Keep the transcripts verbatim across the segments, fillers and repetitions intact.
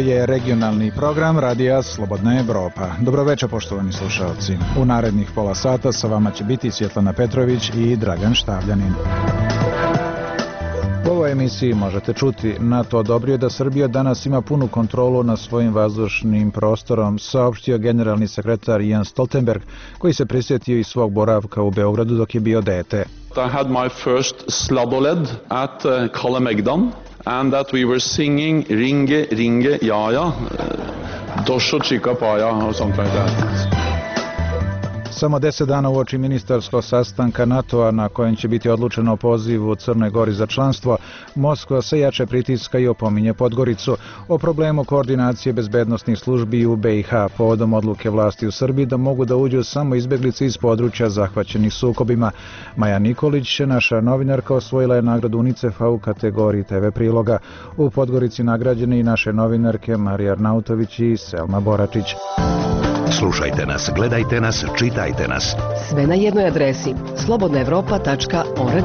je regionalni program Radija Slobodna Evropa. Dobroveče, poštovani slušalci. U narednih pola sata sa vama će biti Svjetlana Petrović i Dragan Štavljanin. U ovoj emisiji možete čuti: NATO odobrio da Srbija danas ima punu kontrolu nad svojim vazdušnim prostorom, saopštio generalni sekretar Jens Stoltenberg, koji se prisjetio i svog boravka u Beogradu dok je bio dete. I had my first sladoled at uh, Kalemegdan, and that we were singing Ringe, Ringe, ja, ja, Dosho Chika Paja, or something like that. Samo deset dana uoči ministarskog sastanka NATO-a na kojem će biti odlučeno o pozivu u Crnoj Gori za članstvo, Moskva se jače pritiska i opominje Podgoricu o problemu koordinacije bezbednosnih službi u B i H povodom odluke vlasti u Srbiji da mogu da uđu samo izbeglice iz područja zahvaćenih sukobima. Maja Nikolić, naša novinarka, osvojila je nagradu UNICEF-a u kategoriji te ve priloga. U Podgorici nagrađene i naše novinarke Marija Arnautović i Selma Boračić. Slušajte nas, gledajte nas, čitajte nas. Sve na jednoj adresi: slobodna evropa tačka org.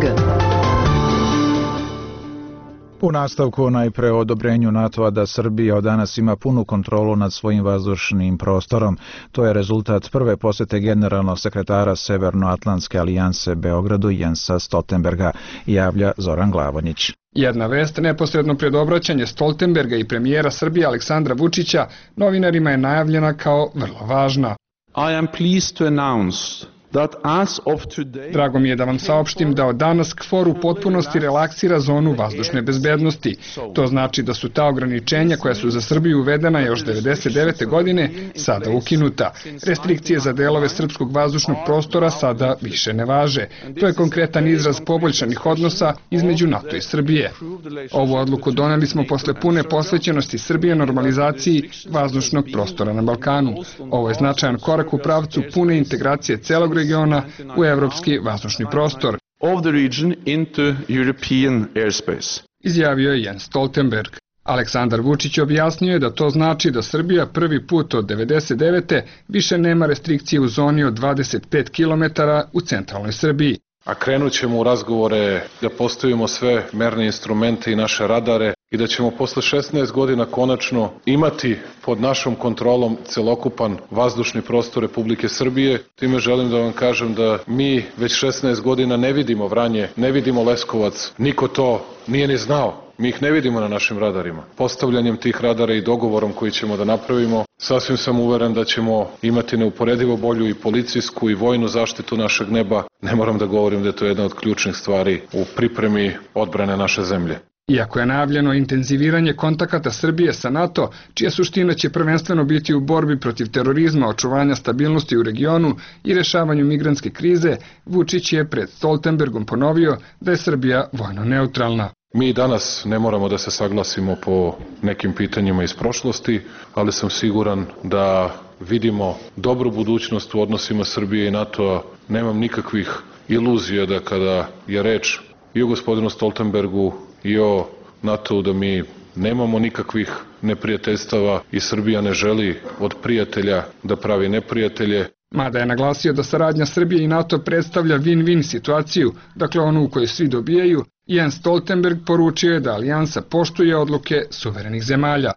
U nastavku najpre o odobrenju NATO-a da Srbija od danas ima punu kontrolu nad svojim vazdušnim prostorom. To je rezultat prve posete generalnog sekretara Severnoatlantske alijanse Beogradu Jensa Stoltenberga, javlja Zoran Glavonjić. Jedna vest neposredno pred obraćanje Stoltenberga i premijera Srbije Aleksandra Vučića novinarima je najavljena kao vrlo važna. I am pleased to announce that as of today... Drago mi je da vam saopštim da od danas KFOR u potpunosti relaksira zonu vazdušne bezbednosti. To znači da su ta ograničenja koja su za Srbiju uvedena još devedeset devete. godine sada ukinuta. Restrikcije za delove srpskog vazdušnog prostora sada više ne važe. To je konkretan izraz poboljšanih odnosa između NATO i Srbije. Ovu odluku doneli smo posle pune posvećenosti Srbije normalizaciji vazdušnog prostora na Balkanu. Ovo je značajan korak u pravcu pune integracije celog regiona u evropski vazdušni prostor, of the region into European airspace. Izjavio je Jens Stoltenberg. Aleksandar Vučić objasnio je da to znači da Srbija prvi put od devedeset devete. više nema restrikcije u zoni od dvadeset pet kilometara u centralnoj Srbiji. A krenut ćemo u razgovore da postavimo sve merne instrumente i naše radare i da ćemo posle šesnaest godina konačno imati pod našom kontrolom celokupan vazdušni prostor Republike Srbije. Time želim da vam kažem da mi već šesnaest godina ne vidimo Vranje, ne vidimo Leskovac, niko to nije ni znao. Mi ih ne vidimo na našim radarima. Postavljanjem tih radara i dogovorom koji ćemo da napravimo, sasvim sam uveren da ćemo imati neuporedivo bolju i policijsku i vojnu zaštitu našeg neba. Ne moram da govorim da je to jedna od ključnih stvari u pripremi odbrane naše zemlje. Iako je najavljeno intenziviranje kontakata Srbije sa NATO, čija suština će prvenstveno biti u borbi protiv terorizma, očuvanja stabilnosti u regionu i rešavanju migrantske krize, Vučić je pred Stoltenbergom ponovio da je Srbija vojno neutralna. Mi danas ne moramo da se saglasimo po nekim pitanjima iz prošlosti, ali sam siguran da vidimo dobru budućnost u odnosima Srbije i NATO-a. Nemam nikakvih iluzija da kada je reč i o gospodinu Stoltenbergu i o NATO-u da mi nemamo nikakvih neprijateljstava i Srbija ne želi od prijatelja da pravi neprijatelje. Mada je naglasio da saradnja Srbije i NATO predstavlja win-win situaciju, dakle onu u kojoj svi dobijaju, Jens Stoltenberg poručio je da alijansa poštuje odluke suverenih zemalja.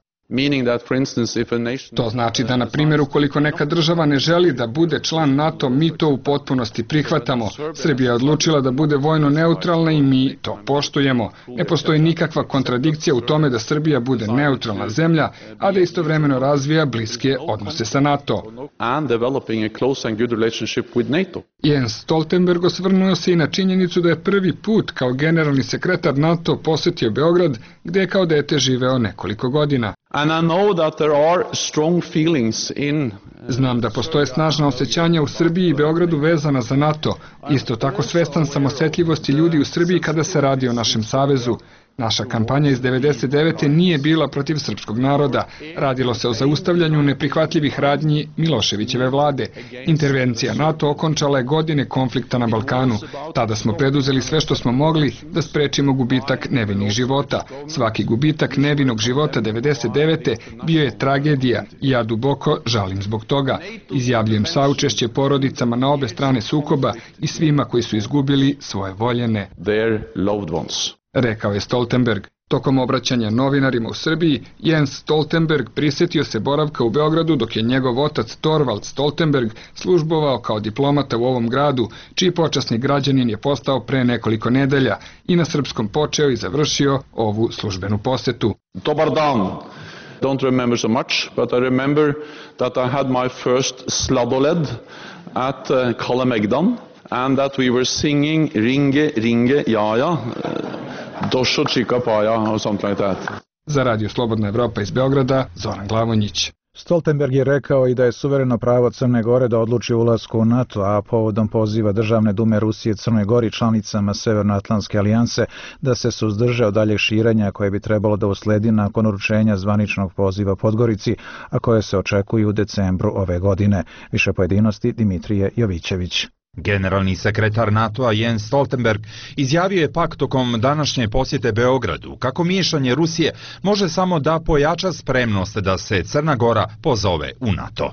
To znači da, na primjer, ukoliko neka država ne želi da bude član NATO, mi to u potpunosti prihvatamo. Srbija je odlučila da bude vojno neutralna i mi to poštujemo. Ne postoji nikakva kontradikcija u tome da Srbija bude neutralna zemlja, a da istovremeno razvija bliske odnose sa NATO. Jens Stoltenberg osvrnuo se i na činjenicu da je prvi put kao generalni sekretar NATO posetio Beograd, gde je kao dete živeo nekoliko godina. Znam da postoje snažna osjećanja u Srbiji i Beogradu vezana za NATO. Isto tako svestan sam osetljivosti ljudi u Srbiji kada se radi o našem savezu. Naša kampanja iz devedeset devete. nije bila protiv srpskog naroda. Radilo se o zaustavljanju neprihvatljivih radnji Miloševićeve vlade. Intervencija NATO okončala je godine konflikta na Balkanu. Tada smo preduzeli sve što smo mogli da sprečimo gubitak nevinih života. Svaki gubitak nevinog života devedeset devete. bio je tragedija i ja duboko žalim zbog toga. Izjavljujem saučešće porodicama na obe strane sukoba i svima koji su izgubili svoje voljene, rekao je Stoltenberg. Tokom obraćanja novinarima u Srbiji, Jens Stoltenberg prisjetio se boravka u Beogradu dok je njegov otac Torvald Stoltenberg službovao kao diplomata u ovom gradu, čiji počasni građanin je postao pre nekoliko nedelja i na srpskom počeo i završio ovu službenu posetu. Dobar dan. Don't remember so much, but I remember that I had my first sladoled at uh, Kalemegdan and that we were singing Ringe, Ringe, Jaja, Došo Čika Paja or something like that. Za Radio Slobodna Evropa iz Beograda, Zoran Glavonjić. Stoltenberg je rekao i da je suvereno pravo Crne Gore da odluči ulasku u NATO, a povodom poziva Državne dume Rusije Crnoj Gori članicama Severnoatlantske alijanse da se suzdrže od daljeg širenja koje bi trebalo da usledi nakon uručenja zvaničnog poziva Podgorici, a koje se očekuju u decembru ove godine. Više pojedinosti Dimitrije Jovićević. Generalni sekretar NATO-a Jens Stoltenberg izjavio je pak tokom današnje posjete Beogradu kako miješanje Rusije može samo da pojača spremnost da se Crna Gora pozove u NATO.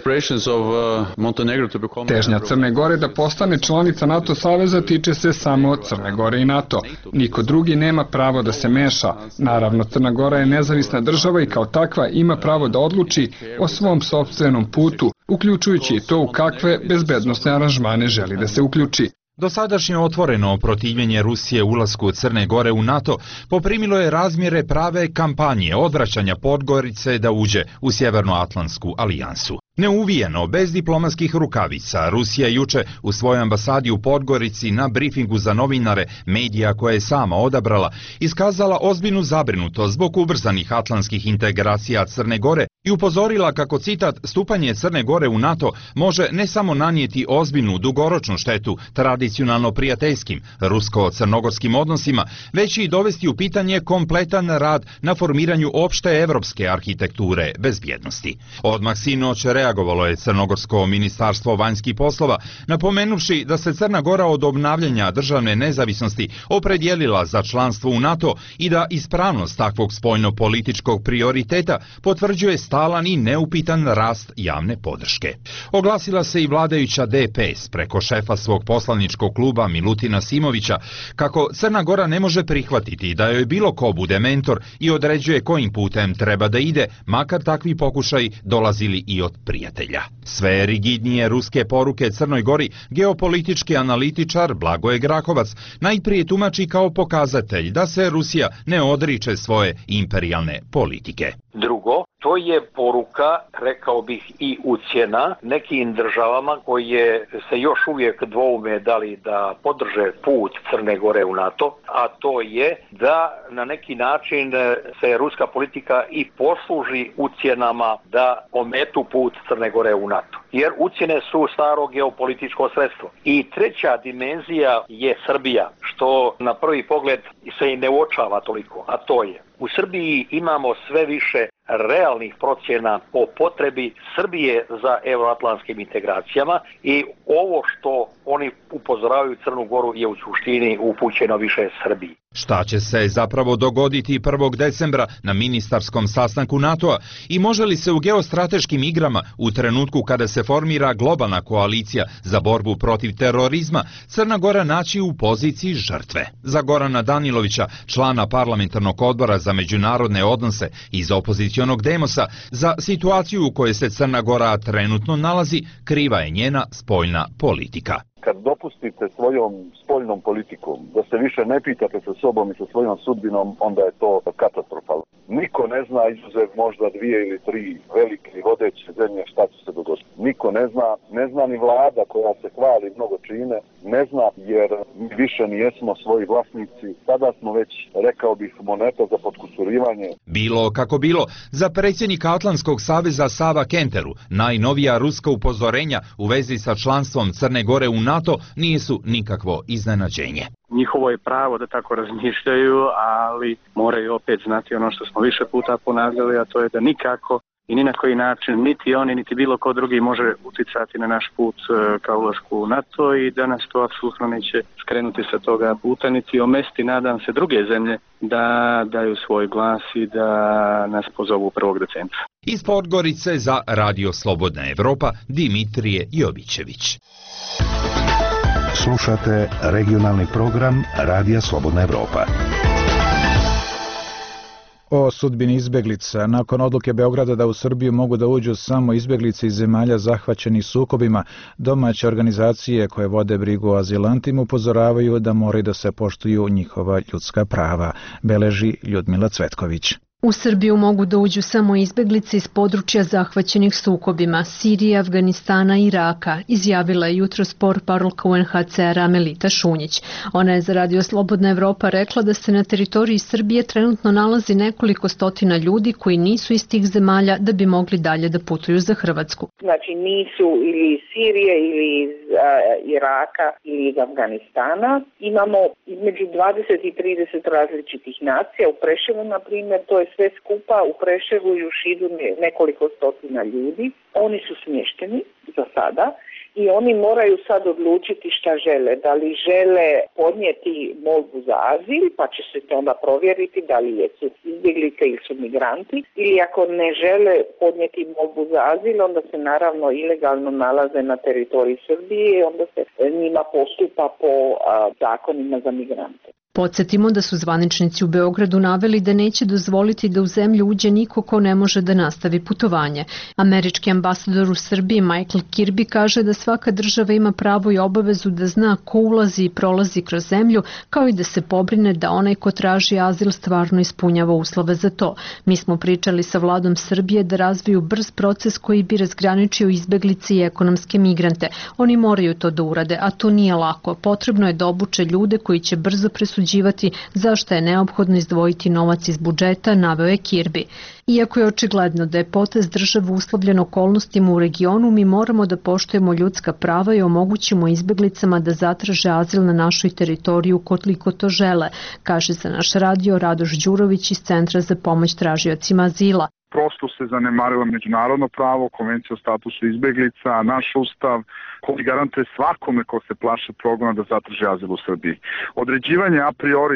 Težnja Crne Gore da postane članica NATO saveza tiče se samo Crne Gore i NATO. Niko drugi nema pravo da se meša. Naravno, Crna Gora je nezavisna država i kao takva ima pravo da odluči o svom sopstvenom putu, uključujući i to u kakve bezbednosne aranžmane želi da se uključi. Dosadašnje otvoreno protivljenje Rusije ulasku Crne Gore u NATO poprimilo je razmjere prave kampanje odvraćanja Podgorice da uđe u Sjevernoatlantsku alijansu. Neuvijeno, bez diplomatskih rukavica, Rusija juče u svojoj ambasadi u Podgorici na brifingu za novinare medija koje je sama odabrala, iskazala ozbiljnu zabrinutost zbog ubrzanih atlantskih integracija Crne Gore i upozorila kako, citat, stupanje Crne Gore u NATO može ne samo nanijeti ozbiljnu dugoročnu štetu tradicionalno prijateljskim rusko-crnogorskim odnosima, već i dovesti u pitanje kompletan rad na formiranju opšte evropske arhitekture bezbjednosti. Odmah sinoć reagovalo je Crnogorsko ministarstvo vanjskih poslova, napomenuvši da se Crna Gora od obnavljanja državne nezavisnosti opredijelila za članstvo u NATO i da ispravnost takvog spoljno-političkog prioriteta potvrđuje stalan i neupitan rast javne podrške. Oglasila se i vladajuća D P S preko šefa svog poslaničkog kluba Milutina Simovića kako Crna Gora ne može prihvatiti da joj bilo ko bude mentor i određuje kojim putem treba da ide, makar takvi pokušaji dolazili i od prijatelja. Sve rigidnije ruske poruke Crnoj Gori geopolitički analitičar Blagoje Grahovac najprije tumači kao pokazatelj da se Rusija ne odriče svoje imperijalne politike. Drugo, to je poruka, rekao bih, i ucjena nekim državama koje se još uvijek dvoume da li da podrže put Crne Gore u NATO, a to je da na neki način se ruska politika i posluži ucjenama da ometu put Crne Gore u NATO. Jer ucjene su staro geopolitičko sredstvo. I treća dimenzija je Srbija, što na prvi pogled se i ne uočava toliko, a to je: u Srbiji imamo sve više realnih procjena o potrebi Srbije za euroatlantskim integracijama i ovo što oni upozoravaju Crnu Goru je u suštini upućeno više Srbiji. Šta će se zapravo dogoditi prvog decembra na ministarskom sastanku NATO-a i može li se u geostrateškim igrama u trenutku kada se formira globalna koalicija za borbu protiv terorizma Crna Gora naći u poziciji žrtve? Za Gorana Danilovića, člana parlamentarnog odbora za međunarodne odnose iz opozicionog Demosa, za situaciju u kojoj se Crna Gora trenutno nalazi, kriva je njena spoljna politika. Kad dopustite svojom spoljnom politikom da se više ne pitate sa sobom i sa svojom sudbinom, onda je to katastrofalno. Niko ne zna, izuzev možda dvije ili tri velike vodeće zemlje, šta će se dogoditi. Niko ne zna, ne zna ni vlada koja se hvali mnogo čine, ne zna jer mi više nijesmo svoji vlasnici. Sada smo već, rekao bih, moneta za potkusurivanje. Bilo kako bilo, za predsjednika Atlantskog saveza Sava Kenteru najnovija ruska upozorenja u vezi sa članstvom Crne Gore u NATO nisu nikakvo iznenađenje. Njihovo je pravo da tako razmišljaju, ali moraju opet znati ono što smo više puta ponavljali, a to je da nikako i ni na koji način niti oni, niti bilo ko drugi može uticati na naš put ka ulasku u NATO i da nas to apsolutno neće skrenuti sa toga puta, niti omesti, nadam se, druge zemlje da daju svoj glas i da nas pozovu prvog decembra. Iz Podgorice za Radio Slobodna Evropa, Dimitrije Jovićević. Slušate regionalni program Radija Slobodna Evropa. O sudbini izbeglica, nakon odluke Beograda da u Srbiju mogu da uđu samo izbeglice iz zemalja zahvaćenih sukobima, domaće organizacije koje vode brigu o azilantima upozoravaju da moraju da se poštuju njihova ljudska prava, beleži Ljudmila Cvetković. U Srbiju mogu da uđu samo izbeglice iz područja zahvaćenih sukobima Sirije, Afganistana i Iraka, izjavila je jutros portparolka U N H C R-a Melita Šunjić. Ona je za Radio Slobodna Evropa rekla da se na teritoriji Srbije trenutno nalazi nekoliko stotina ljudi koji nisu iz tih zemalja da bi mogli dalje da putuju za Hrvatsku. Znači nisu ili iz Sirije ili iz uh, Iraka ili iz Afganistana. Imamo između dvadeset i trideset različitih nacija. U Preševu, na primjer, to je sve skupa u Preševu i u Šidu nekoliko stotina ljudi. Oni su smješteni za sada i oni moraju sad odlučiti šta žele. Da li žele podnijeti molbu za azil, pa će se to onda provjeriti da li jesu izbjeglice ili su migranti. Ili ako ne žele podnijeti molbu za azil, onda se naravno ilegalno nalaze na teritoriji Srbije i onda se njima postupa po a, zakonima za migrante. Podsjetimo da su zvaničnici u Beogradu naveli da neće dozvoliti da u zemlju uđe niko ko ne može da nastavi putovanje. Američki ambasador u Srbiji Michael Kirby kaže da svaka država ima pravo i obavezu da zna ko ulazi i prolazi kroz zemlju, kao i da se pobrine da onaj ko traži azil stvarno ispunjava uslove za to. Mi smo pričali sa vladom Srbije da razviju brz proces koji bi razgraničio izbeglice i ekonomske migrante. Oni moraju to da urade, a to nije lako. Potrebno je da obuče ljude koji će brzo presuđivati zašto je neophodno izdvojiti novac iz budžeta, naveo je Kirby. Iako je očigledno da je potez države uslovljen okolnostima u regionu, mi moramo da poštujemo ljudska prava i omogućimo izbeglicama da zatraže azil na našoj teritoriju koliko to žele, kaže za naš radio Radoš Đurović iz Centra za pomoć tražiocima azila. Prosto se zanemarilo međunarodno pravo, konvencija o statusu izbeglica, naš ustav koji garantuje svakome ko se plaše progona da zatraži azil u Srbiji. Određivanje a priori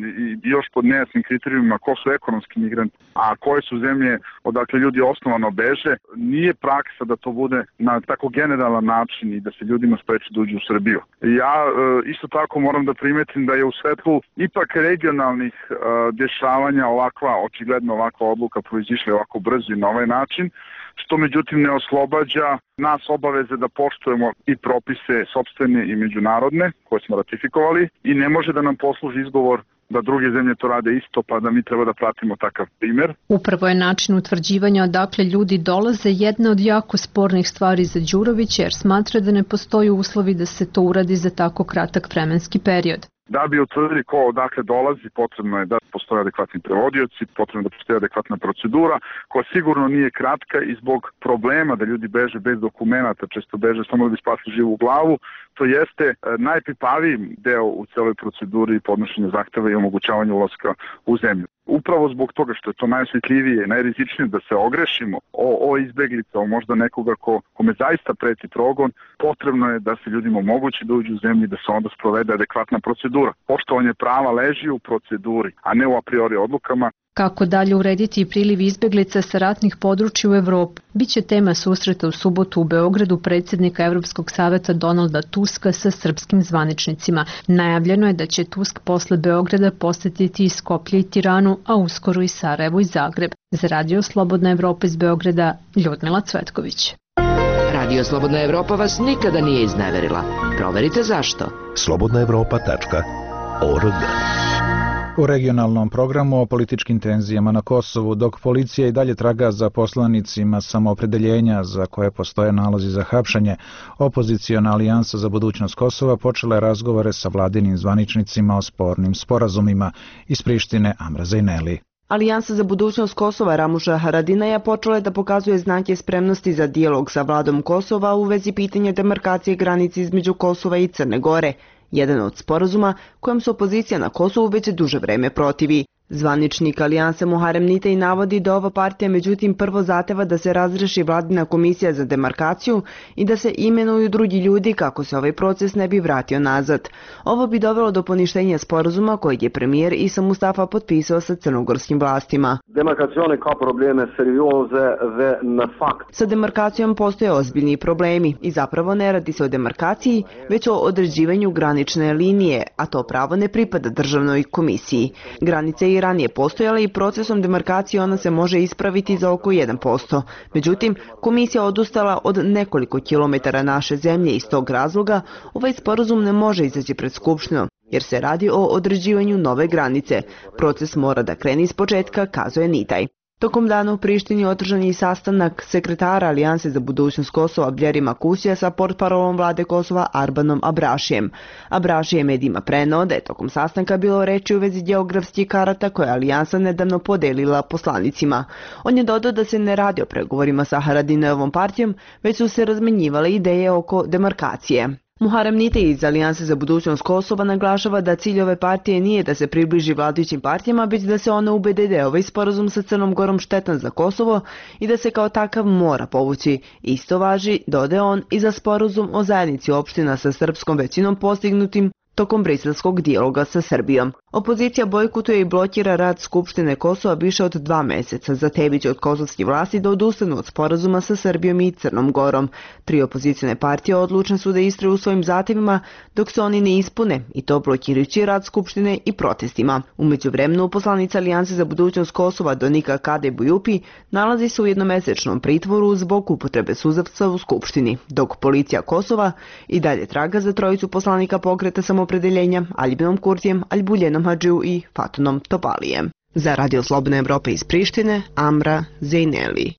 i još pod nejasnim kriterijumima ko su ekonomski migranti, a koje su zemlje odakle ljudi osnovano beže, nije praksa da to bude na tako generalan način i da se ljudima spreči da uđu u Srbiju. Ja isto tako moram da primetim da je u svetlu ipak regionalnih dešavanja ovakva, očigledno ovakva odluka proizišla ovako brzo i na ovaj način, što međutim ne oslobađa nas obaveze da poštujemo i propise sopstvene i međunarodne koje smo ratifikovali i ne može da nam posluži izgovor da druge zemlje to rade isto, pa da mi treba da pratimo takav primjer. Upravo je način utvrđivanja odakle ljudi dolaze jedna od jako spornih stvari za Đurovića, jer smatra da ne postoji uslovi da se to uradi za tako kratak vremenski period. Da bi utvrdili ko odakle dolazi, potrebno je da postoje adekvatni prevodioci, potrebno je da postoji adekvatna procedura, koja sigurno nije kratka i zbog problema da ljudi beže bez dokumenata, često beže samo da bi spasli živu glavu, to jeste najpipaviji deo u celoj proceduri podnošenja zahteva i omogućavanja ulaska u zemlju. Upravo zbog toga što je to najosjetljivije i najrizičnije da se ogrešimo o, o izbeglica, o možda nekoga ko, kome zaista preti progon, potrebno je da se ljudima omogući da uđu u zemlju i da se onda sprovede adekvatna procedura. Poštovanje prava leži u proceduri, a ne u a priori odlukama. Kako dalje urediti priliv izbeglica sa ratnih područja u Evropu? Biće tema susreta u subotu u Beogradu predsjednika Evropskog saveta Donalda Tuska sa srpskim zvaničnicima. Najavljeno je da će Tusk posle Beograda posetiti i Skoplje i Tiranu, a uskoro i Sarajevo i Zagreb. Za Radio Slobodna Evropa iz Beograda, Ljudmila Cvetković. Radio Slobodna Evropa vas nikada nije izneverila. Proverite zašto. slobodna evropa tačka org. U regionalnom programu o političkim tenzijama na Kosovu, dok policija i dalje traga za poslanicima samoopredeljenja za koje postoje nalozi za hapšenje, opoziciona alijansa za budućnost Kosova počela je razgovore sa vladinim zvaničnicima o spornim sporazumima. Iz Prištine, Amra Zajneli. Alijansa za budućnost Kosova Ramuša Haradinaja počela je da pokazuje znake spremnosti za dijalog sa vladom Kosova u vezi pitanja demarkacije granice između Kosova i Crne Gore, jedan od sporazuma kojem se opozicija na Kosovu već duže vreme protivi. Zvaničnik alijanse Muharem Nitej navodi da ova partija međutim prvo zahteva da se razreši vladina komisija za demarkaciju i da se imenuju drugi ljudi kako se ovaj proces ne bi vratio nazad. Ovo bi dovelo do poništenja sporazuma kojeg je premijer Isa Mustafa potpisao sa crnogorskim vlastima. Demarkacione kao probleme serioze ve na fakt. Sa demarkacijom postoje ozbiljni problemi i zapravo ne radi se o demarkaciji, već o određivanju granične linije, a to pravo ne pripada državnoj komisiji. Granice i je ranije postojala i procesom demarkacije ona se može ispraviti za oko jedan posto. Međutim, komisija odustala od nekoliko kilometara naše zemlje iz tog razloga ovaj sporazum ne može izaći pred skupštinu, jer se radi o određivanju nove granice. Proces mora da krene iz početka, kazuje Nitaj. Tokom dana u Prištini održan je sastanak sekretara Alijanse za budućnost Kosova Bljeri Makusija sa portparolom vlade Kosova Arbanom Abrašijem. Abrašije medijima preneo da je tokom sastanka bilo reči u vezi geografskih karata koje je Alijansa nedavno podelila poslanicima. On je dodao da se ne radi o pregovorima sa Haradinajevom partijom, već su se razmenjivale ideje oko demarkacije. Muharrem Nitej iz Alijanse za budućnost Kosova naglašava da cilj ove partije nije da se približi vladajućim partijama, već da se one ubede da je ovaj sporazum sa Crnom Gorom štetan za Kosovo i da se kao takav mora povući. Isto važi, dodaje on, i za sporazum o zajednici opština sa srpskom većinom postignutim tokom briselskog dijaloga sa Srbijom. Opozicija bojkotuje i blokira rad Skupštine Kosova više od dva meseca. Zahteviće od kosovskih vlasti da odustanu od sporazuma sa Srbijom i Crnom Gorom. Tri opozicione partije odlučne su da istraju u svojim zahtevima dok se oni ne ispune, i to blokirajući rad Skupštine i protestima. U međuvremenu poslanica Alijanse za budućnost Kosova Donika Kade Bujupi nalazi se u jednomesečnom pritvoru zbog upotrebe suzavca u Skupštini, dok policija Kosova i dalje traga za trojicu poslanika pokreta samopredeljenja Albinom Kurtijem, Albuljenom Hadžiju i Fatunom Topalijem. Za Radio Slobodne Evrope iz Prištine, Amra Zejneli.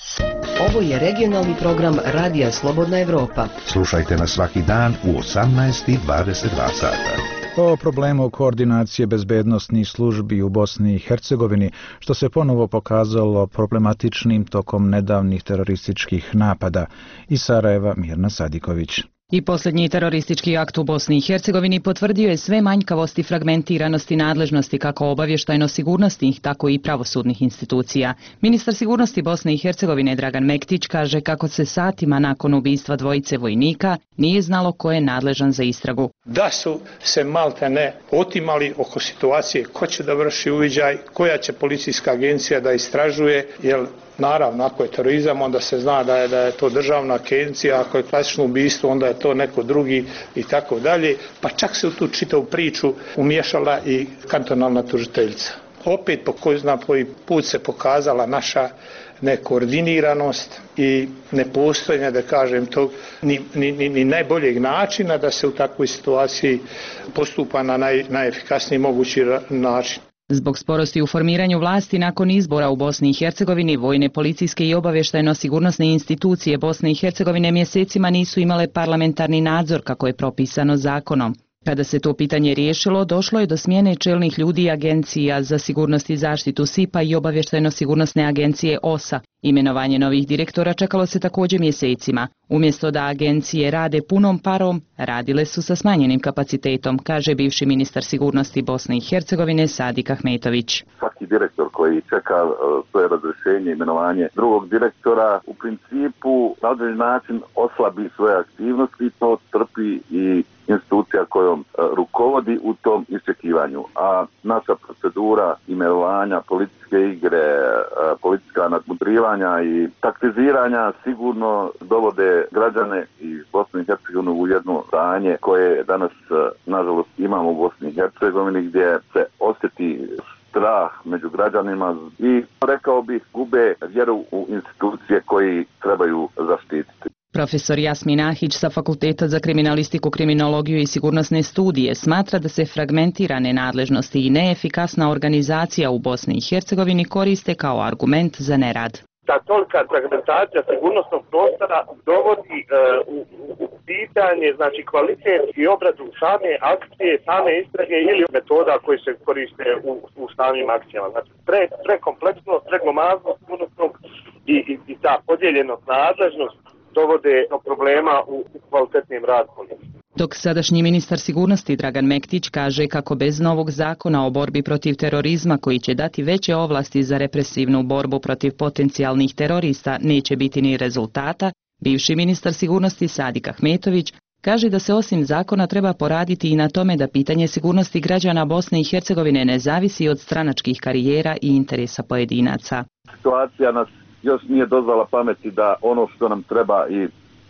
Ovo je regionalni program Radija Slobodna Evropa. Slušajte nas svaki dan u osamnaest i dvadeset dva sata. O problemu koordinacije bezbednosnih službi u Bosni i Hercegovini, što se ponovo pokazalo problematičnim tokom nedavnih terorističkih napada. Iz Sarajeva Mirna Sadiković. I posljednji teroristički akt u Bosni i Hercegovini potvrdio je sve manjkavosti, fragmentiranosti nadležnosti kako obavještajno-sigurnosnih, tako i pravosudnih institucija. Ministar sigurnosti Bosne i Hercegovine Dragan Mektić kaže kako se satima nakon ubistva dvojice vojnika nije znalo ko je nadležan za istragu. Da su se malte ne otimali oko situacije ko će da vrši uviđaj, koja će policijska agencija da istražuje, jer naravno, ako je terorizam, onda se zna da je, da je to državna agencija, ako je klasično ubistvo, onda je to neko drugi i tako dalje. Pa čak se u tu čitavu priču umiješala i kantonalna tužiteljica. Opet po koji zna koji put se pokazala naša nekoordiniranost i nepostojanje, da kažem, tog ni, ni, ni, ni najboljeg načina da se u takvoj situaciji postupa na naj, najefikasniji mogući način. Zbog sporosti u formiranju vlasti nakon izbora u Bosni i Hercegovini, vojne, policijske i obavještajno-sigurnosne institucije Bosne i Hercegovine mjesecima nisu imale parlamentarni nadzor kako je propisano zakonom. Kada se to pitanje riješilo, došlo je do smjene čelnih ljudi Agencija za sigurnost i zaštitu S I P-a i obavještajno-sigurnosne agencije O S A. Imenovanje novih direktora čekalo se također mjesecima. Umjesto da agencije rade punom parom, radile su sa smanjenim kapacitetom, kaže bivši ministar sigurnosti Bosne i Hercegovine Sadik Ahmetović. Svaki direktor koji čeka svoje razrješenje, imenovanje drugog direktora, u principu na određen način oslabi svoje aktivnosti i to trpi i institucija kojom rukovodi u tom iščekivanju. A naša procedura imenovanja, političke igre, politička nadmudrivanja i taktiziranja sigurno dovode građane iz Bosne i Hercegovine u jedno stanje koje danas, nažalost, imamo u Bosni i Hercegovini, gdje se osjeti strah među građanima i, rekao bih, gube vjeru u institucije koji trebaju zaštititi. Profesor Jasmin Ahić sa Fakulteta za kriminalistiku, kriminologiju i sigurnosne studije smatra da se fragmentirane nadležnosti i neefikasna organizacija u Bosni i Hercegovini koriste kao argument za nerad. Ta tolika fragmentacija sigurnosnog prostora dovodi e, u, u pitanje, znači, kvalitet i obradu same akcije, same istrage ili metoda koje se koriste u, u samim akcijama. Znači, pre, prekompleksnost, preglomaznost sigurnosnog i, i, i ta podijeljenost nadležnost dovode do problema u, u kvalitetnim radom. Dok sadašnji ministar sigurnosti Dragan Mektić kaže kako bez novog zakona o borbi protiv terorizma koji će dati veće ovlasti za represivnu borbu protiv potencijalnih terorista neće biti ni rezultata, bivši ministar sigurnosti Sadik Ahmetović kaže da se osim zakona treba poraditi i na tome da pitanje sigurnosti građana Bosne i Hercegovine ne zavisi od stranačkih karijera i interesa pojedinaca. Situacija nas još nije dozvala pameti da ono što nam treba i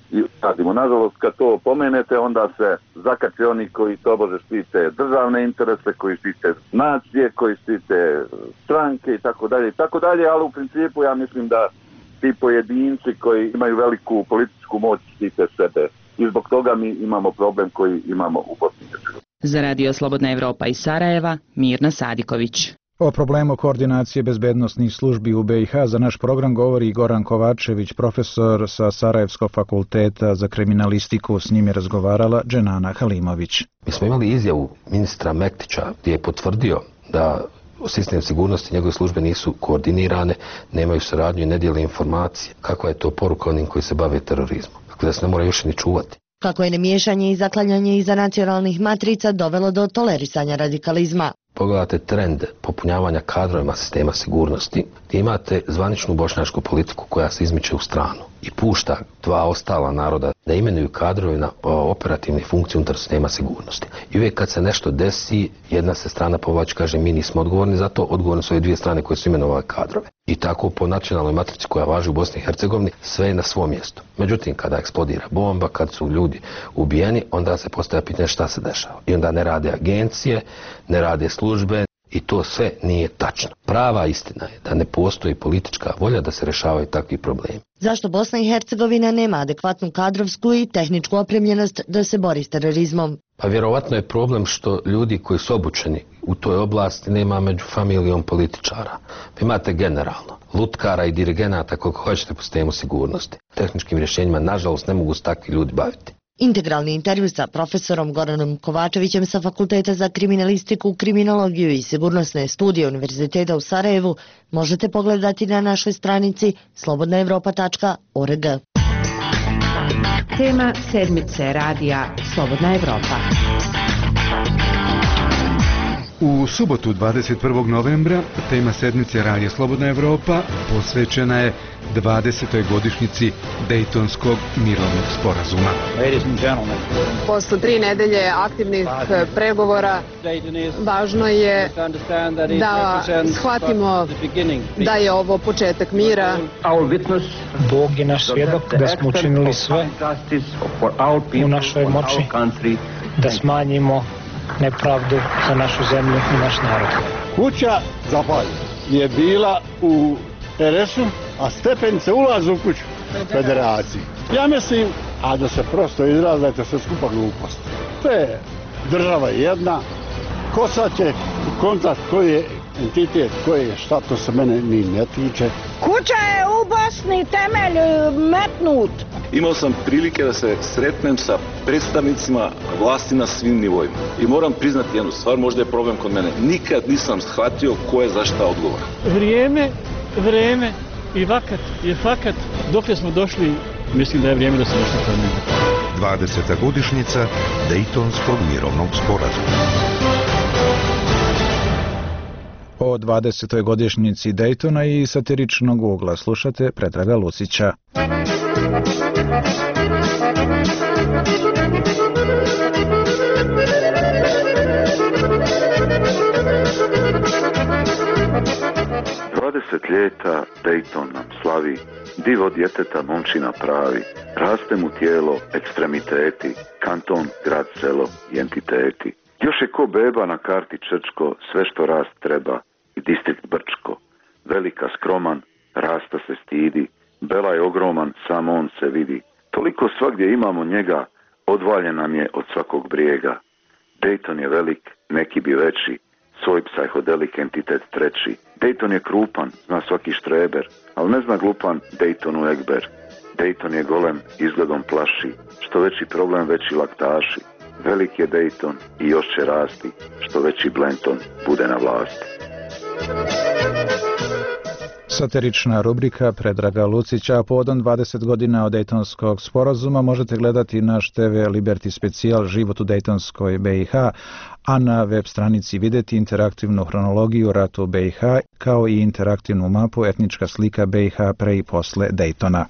i radimo. Nažalost, kad to pomenete, onda se zakače oni koji tobože štite državne interese, koji štite nacije, koji štite stranke i tako dalje i tako dalje, ali u principu ja mislim da ti pojedinci koji imaju veliku političku moć štite sebe. I zbog toga mi imamo problem koji imamo u Bosni i Hercegovini. Za Radio Slobodna Evropa iz Sarajeva, Mirna Sadiković. O problemu koordinacije bezbednosnih službi u be i ha za naš program govori Goran Kovačević, profesor sa Sarajevskog fakulteta za kriminalistiku. S njim je razgovarala Dženana Halimović. Mi smo imali izjavu ministra Mektića gdje je potvrdio da sistem sigurnosti i njegove službe nisu koordinirane, nemaju saradnju i ne dijele informacije. Kakva je to poruka onim koji se bave terorizmom? Dakle, da se ne mora još ni čuvati. Kako je nemiješanje i zaklanjanje iza nacionalnih matrica dovelo do tolerisanja radikalizma. Pogledate trend popunjavanja kadrovima sistema sigurnosti, gdje imate zvaničnu bošnjačku politiku koja se izmiče u stranu i pušta dva ostala naroda da imenuju kadrovi na operativne funkcije unutar sistema sigurnosti. I uvijek kad se nešto desi, jedna se strana povlači, kaže mi nismo odgovorni za to, odgovorni su ove dvije strane koje su imenovale kadrove. I tako po nacionalnoj matrici koja važi u Bosni i Hercegovini, sve je na svom mjestu. Međutim, kada eksplodira bomba, kad su ljudi ubijeni, onda se postavlja pitanje šta se dešava. I onda ne rade agencije, ne rade službe i to sve nije tačno. Prava istina je da ne postoji politička volja da se rješavaju takvi problemi. Zašto Bosna i Hercegovina nema adekvatnu kadrovsku i tehničku opremljenost da se bori s terorizmom? Pa vjerovatno je problem što ljudi koji su obučeni u toj oblasti nema među familijom političara. Vi imate generalno lutkara i dirigenata koliko hoćete po sistemu sigurnosti. Tehničkim rješenjima nažalost ne mogu se takvi ljudi baviti. Integralni intervju sa profesorom Goranom Kovačevićem sa Fakulteta za kriminalistiku, kriminologiju i sigurnosne studije Univerziteta u Sarajevu možete pogledati na našoj stranici slobodna evropa tačka org. Tema sedmice radija Slobodna Evropa. U subotu dvadeset prvog novembra tema sedmice radija Slobodna Evropa posvećena je dvadesetoj godišnjici Dejtonskog mirovnog sporazuma. Posle tri nedelje aktivnih pregovora važno je da shvatimo da je ovo početak mira. Bog je naš svjedok da smo učinili sve u našoj moći da smanjimo nepravdu za našu zemlju i naš narod. Kuća zapaljena je bila u teresu, a stepenice ulaze u kuću federaciji. Ja mislim, a da se prosto izrazi, to sve skupa glupost. To je država jedna, ko sad će kontakt koji je entitet, koji je šta, to se mene ni ne tiče. Kuća je u Bosni temelj metnut. Imao sam prilike da se sretnem sa predstavnicima vlasti na svim nivoima. I moram priznati jednu stvar, možda je problem kod mene. Nikad nisam shvatio ko je za šta odgovoran. Vrijeme, vreme i vakat je fakat. Dokle smo došli, mislim da je vrijeme da se nešto promijeni. dvadeseta godišnjica Dejtonskog mirovnog sporazuma. O dvadesetoj godišnjici Dejtona i satiričnog ugla slušate Predraga Lucića. dvadeset ljeta Dejton nam slavi, divo djeteta momčina pravi, raste mu tijelo, ekstremiteti, kanton, grad, selo i entiteti. Još je ko beba na karti Črčko, sve što rast treba, i distrikt Brčko. Velika skroman, rasta se stidi, Bela je ogroman, sam on se vidi. Toliko svagdje imamo njega, odvaljen nam je od svakog brijega. Dejton je velik, neki bi veći, svoj psajhodelik entitet treći. Dejton je krupan, zna svaki štreber, ali ne zna glupan Dejtonu Egber. Dejton je golem, izgledom plaši, što veći problem veći laktaši. Velik je Dejton i još će rasti, što veći Blenton bude na vlasti. Satirična rubrika Predraga Lucića. Povodom dvadeset godina od Dejtonskog sporazuma možete gledati naš te ve Liberty specijal Život u Dejtonskoj be i ha, a na web stranici vidjeti interaktivnu hronologiju rata u be i ha, kao i interaktivnu mapu etnička slika be i ha pre i posle Dejtona.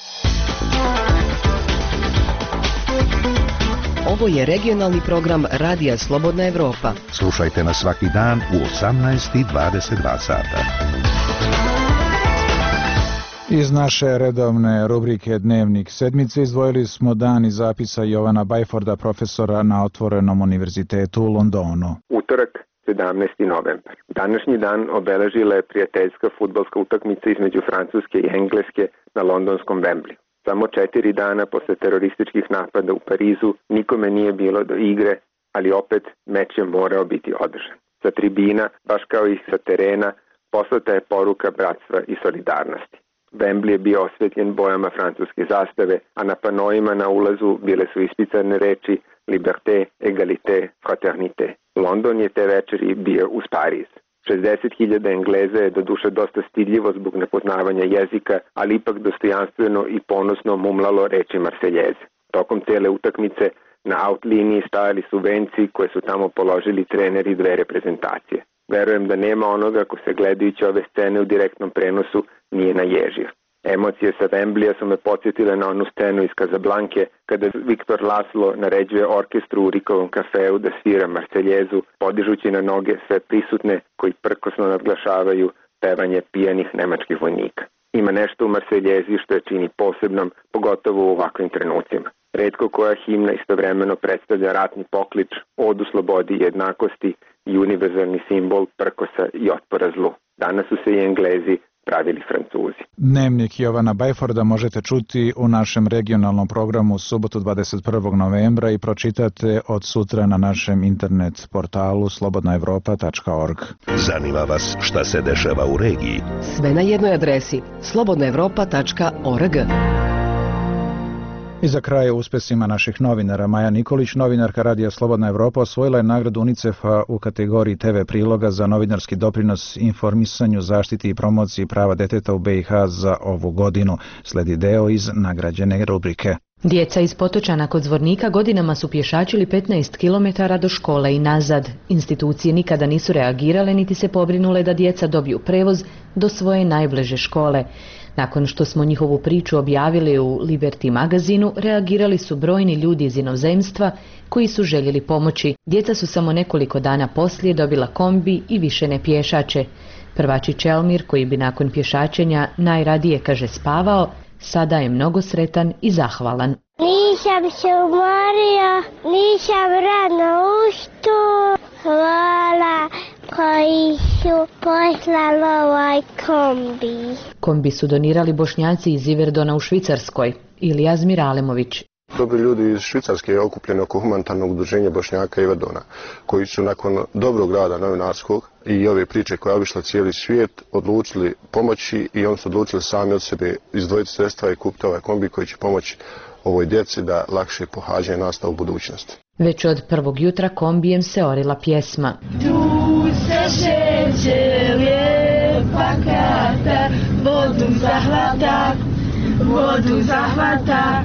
Ovo je regionalni program Radija Slobodna Evropa. Slušajte nas svaki dan u osamnaest i dvadeset dva sata. Iz naše redovne rubrike Dnevnik sedmice izdvojili smo dan iz zapisa Jovana Bajforda, profesora na Otvorenom univerzitetu u Londonu. Utorak, sedamnaesti novembar. Današnji dan obeležila je prijateljska fudbalska utakmica između Francuske i Engleske na londonskom Wembleyu. Samo četiri dana posle terorističkih napada u Parizu nikome nije bilo do igre, ali opet meč je morao biti održan. Sa tribina, baš kao i sa terena, poslata je poruka bratstva i solidarnosti. Wembley je bio osvetljen bojama francuske zastave, a na panojima na ulazu bile su ispisane reči Liberté, Egalité, Fraternité. London je te večeri bio uz Pariz. šezdeset hiljada Engleza je doduše dosta stidljivo zbog nepoznavanja jezika, ali ipak dostojanstveno i ponosno mumlalo reči Marseljeze. Tokom cele utakmice na out liniji stajali su venci koje su tamo položili treneri dve reprezentacije. Verujem da nema onoga ko se gledajući ove scene u direktnom prenosu nije naježio. Emocije sa Wembleya su me podsjetile na onu scenu iz Kazablanke kada Viktor Laslo naređuje orkestru u Rikovom kafeu da svira Marseljezu, podižući na noge sve prisutne koji prkosno nadglašavaju pevanje pijanih nemačkih vojnika. Ima nešto u Marseljezi što je čini posebnom, pogotovo u ovakvim trenucima. Retko koja himna istovremeno predstavlja ratni poklič, odu slobodi i jednakosti i univerzalni simbol prkosa i otpora zlu. Danas su se i Englezi pravili Francuzi. Dnevnik Jovana Bajforda možete čuti u našem regionalnom programu subotu dvadeset prvog novembra i pročitate od sutra na našem internet portalu slobodna evropa tačka org. Zanima vas šta se dešava u regiji? Sve na jednoj adresi slobodna evropa tačka org. I za kraj uspesima naših novinara. Maja Nikolić, novinarka Radija Slobodna Evropa, osvojila je nagradu UNICEF-a u kategoriji te ve priloga za novinarski doprinos informisanju, zaštiti i promociji prava deteta u be i ha za ovu godinu. Sledi deo iz nagrađene rubrike. Djeca iz Potočana kod Zvornika godinama su pješačili petnaest kilometara do škole i nazad. Institucije nikada nisu reagirale niti se pobrinule da djeca dobiju prevoz do svoje najbliže škole. Nakon što smo njihovu priču objavili u Liberty magazinu, reagirali su brojni ljudi iz inozemstva koji su željeli pomoći. Djeca su samo nekoliko dana poslije dobila kombi i više ne pješače. Prvači Čelmir, koji bi nakon pješačenja najradije, kaže, spavao, sada je mnogo sretan i zahvalan. Nisam se umorio, nisam rano ustao, hvala koji su poslali ovaj kombi. Kombi su donirali Bošnjaci iz Iverdona u Švicarskoj. Ilija Zmiralemović. Dobri ljudi iz Švicarske je okupljeni oko humanitarnog udruženja Bošnjaka Iverdona, koji su nakon dobrog rada novinarskog i ove priče koja je obišla cijeli svijet odlučili pomoći i oni su odlučili sami od sebe izdvojiti sredstva i kupiti ovaj kombi koji će pomoći ovoj djeci da lakše pohađaju nastavu u budućnosti. Već od prvog jutra kombijem se orila pjesma. Tu se šeće lijepa kata, vodu zahvata, vodu zahvata.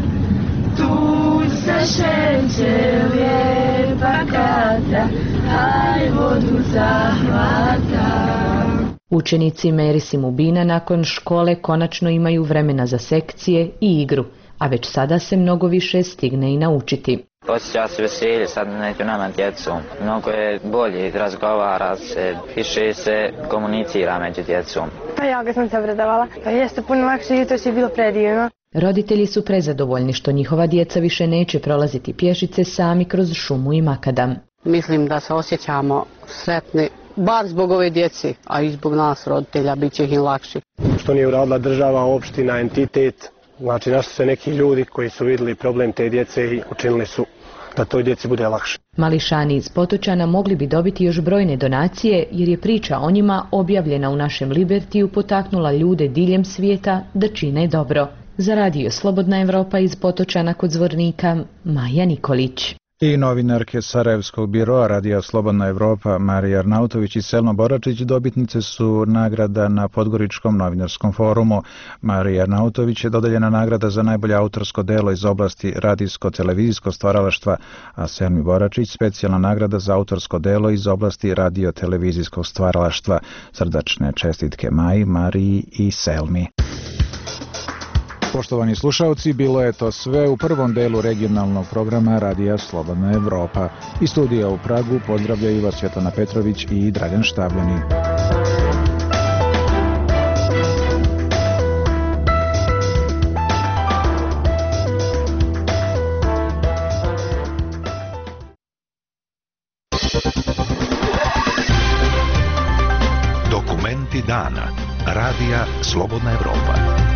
Tu se šeće lijepa kata, aj vodu zahvata. Učenici Merisi Mubina nakon škole konačno imaju vremena za sekcije i igru, a već sada se mnogo više stigne i naučiti. Osjeća se veselje sad među nama djecom. Mnogo je bolje, razgovara se, više se komunicira među djecom. Pa ja ga sam se obradovala. Pa jeste puno lakše, jutro je bilo predivno. Roditelji su prezadovoljni što njihova djeca više neće prolaziti pješice sami kroz šumu i makadam. Mislim da se osjećamo sretni, bar zbog ove djeci, a i zbog nas roditelja bit će im lakši. Što nije uradila država, opština, entitet, znači našli se neki ljudi koji su vidjeli problem te djece i učinili su da toj djeci bude lakše. Mališani iz Potočana mogli bi dobiti još brojne donacije jer je priča o njima objavljena u našem Libertiju potaknula ljude diljem svijeta da čine dobro. Za Radio Slobodna Evropa iz Potočana kod Zvornika, Maja Nikolić. I novinarke Sarajevskog biroa Radija Slobodna Evropa Marija Arnautović i Selma Boračić dobitnice su nagrada na Podgoričkom novinarskom forumu. Marija Arnautović je dodeljena nagrada za najbolje autorsko delo iz oblasti radijsko-televizijskog stvaralaštva, a Selmi Boračić specijalna nagrada za autorsko delo iz oblasti radio-televizijskog stvaralaštva. Srdačne čestitke Maji, Mariji i Selmi. Poštovani slušalci, bilo je to sve u prvom delu regionalnog programa Radija Slobodna Evropa. Iz studija u Pragu pozdravljaju vas Svetlana Petrović i Dragan Štavljani. Dokumenti dana. Radija Slobodna Evropa.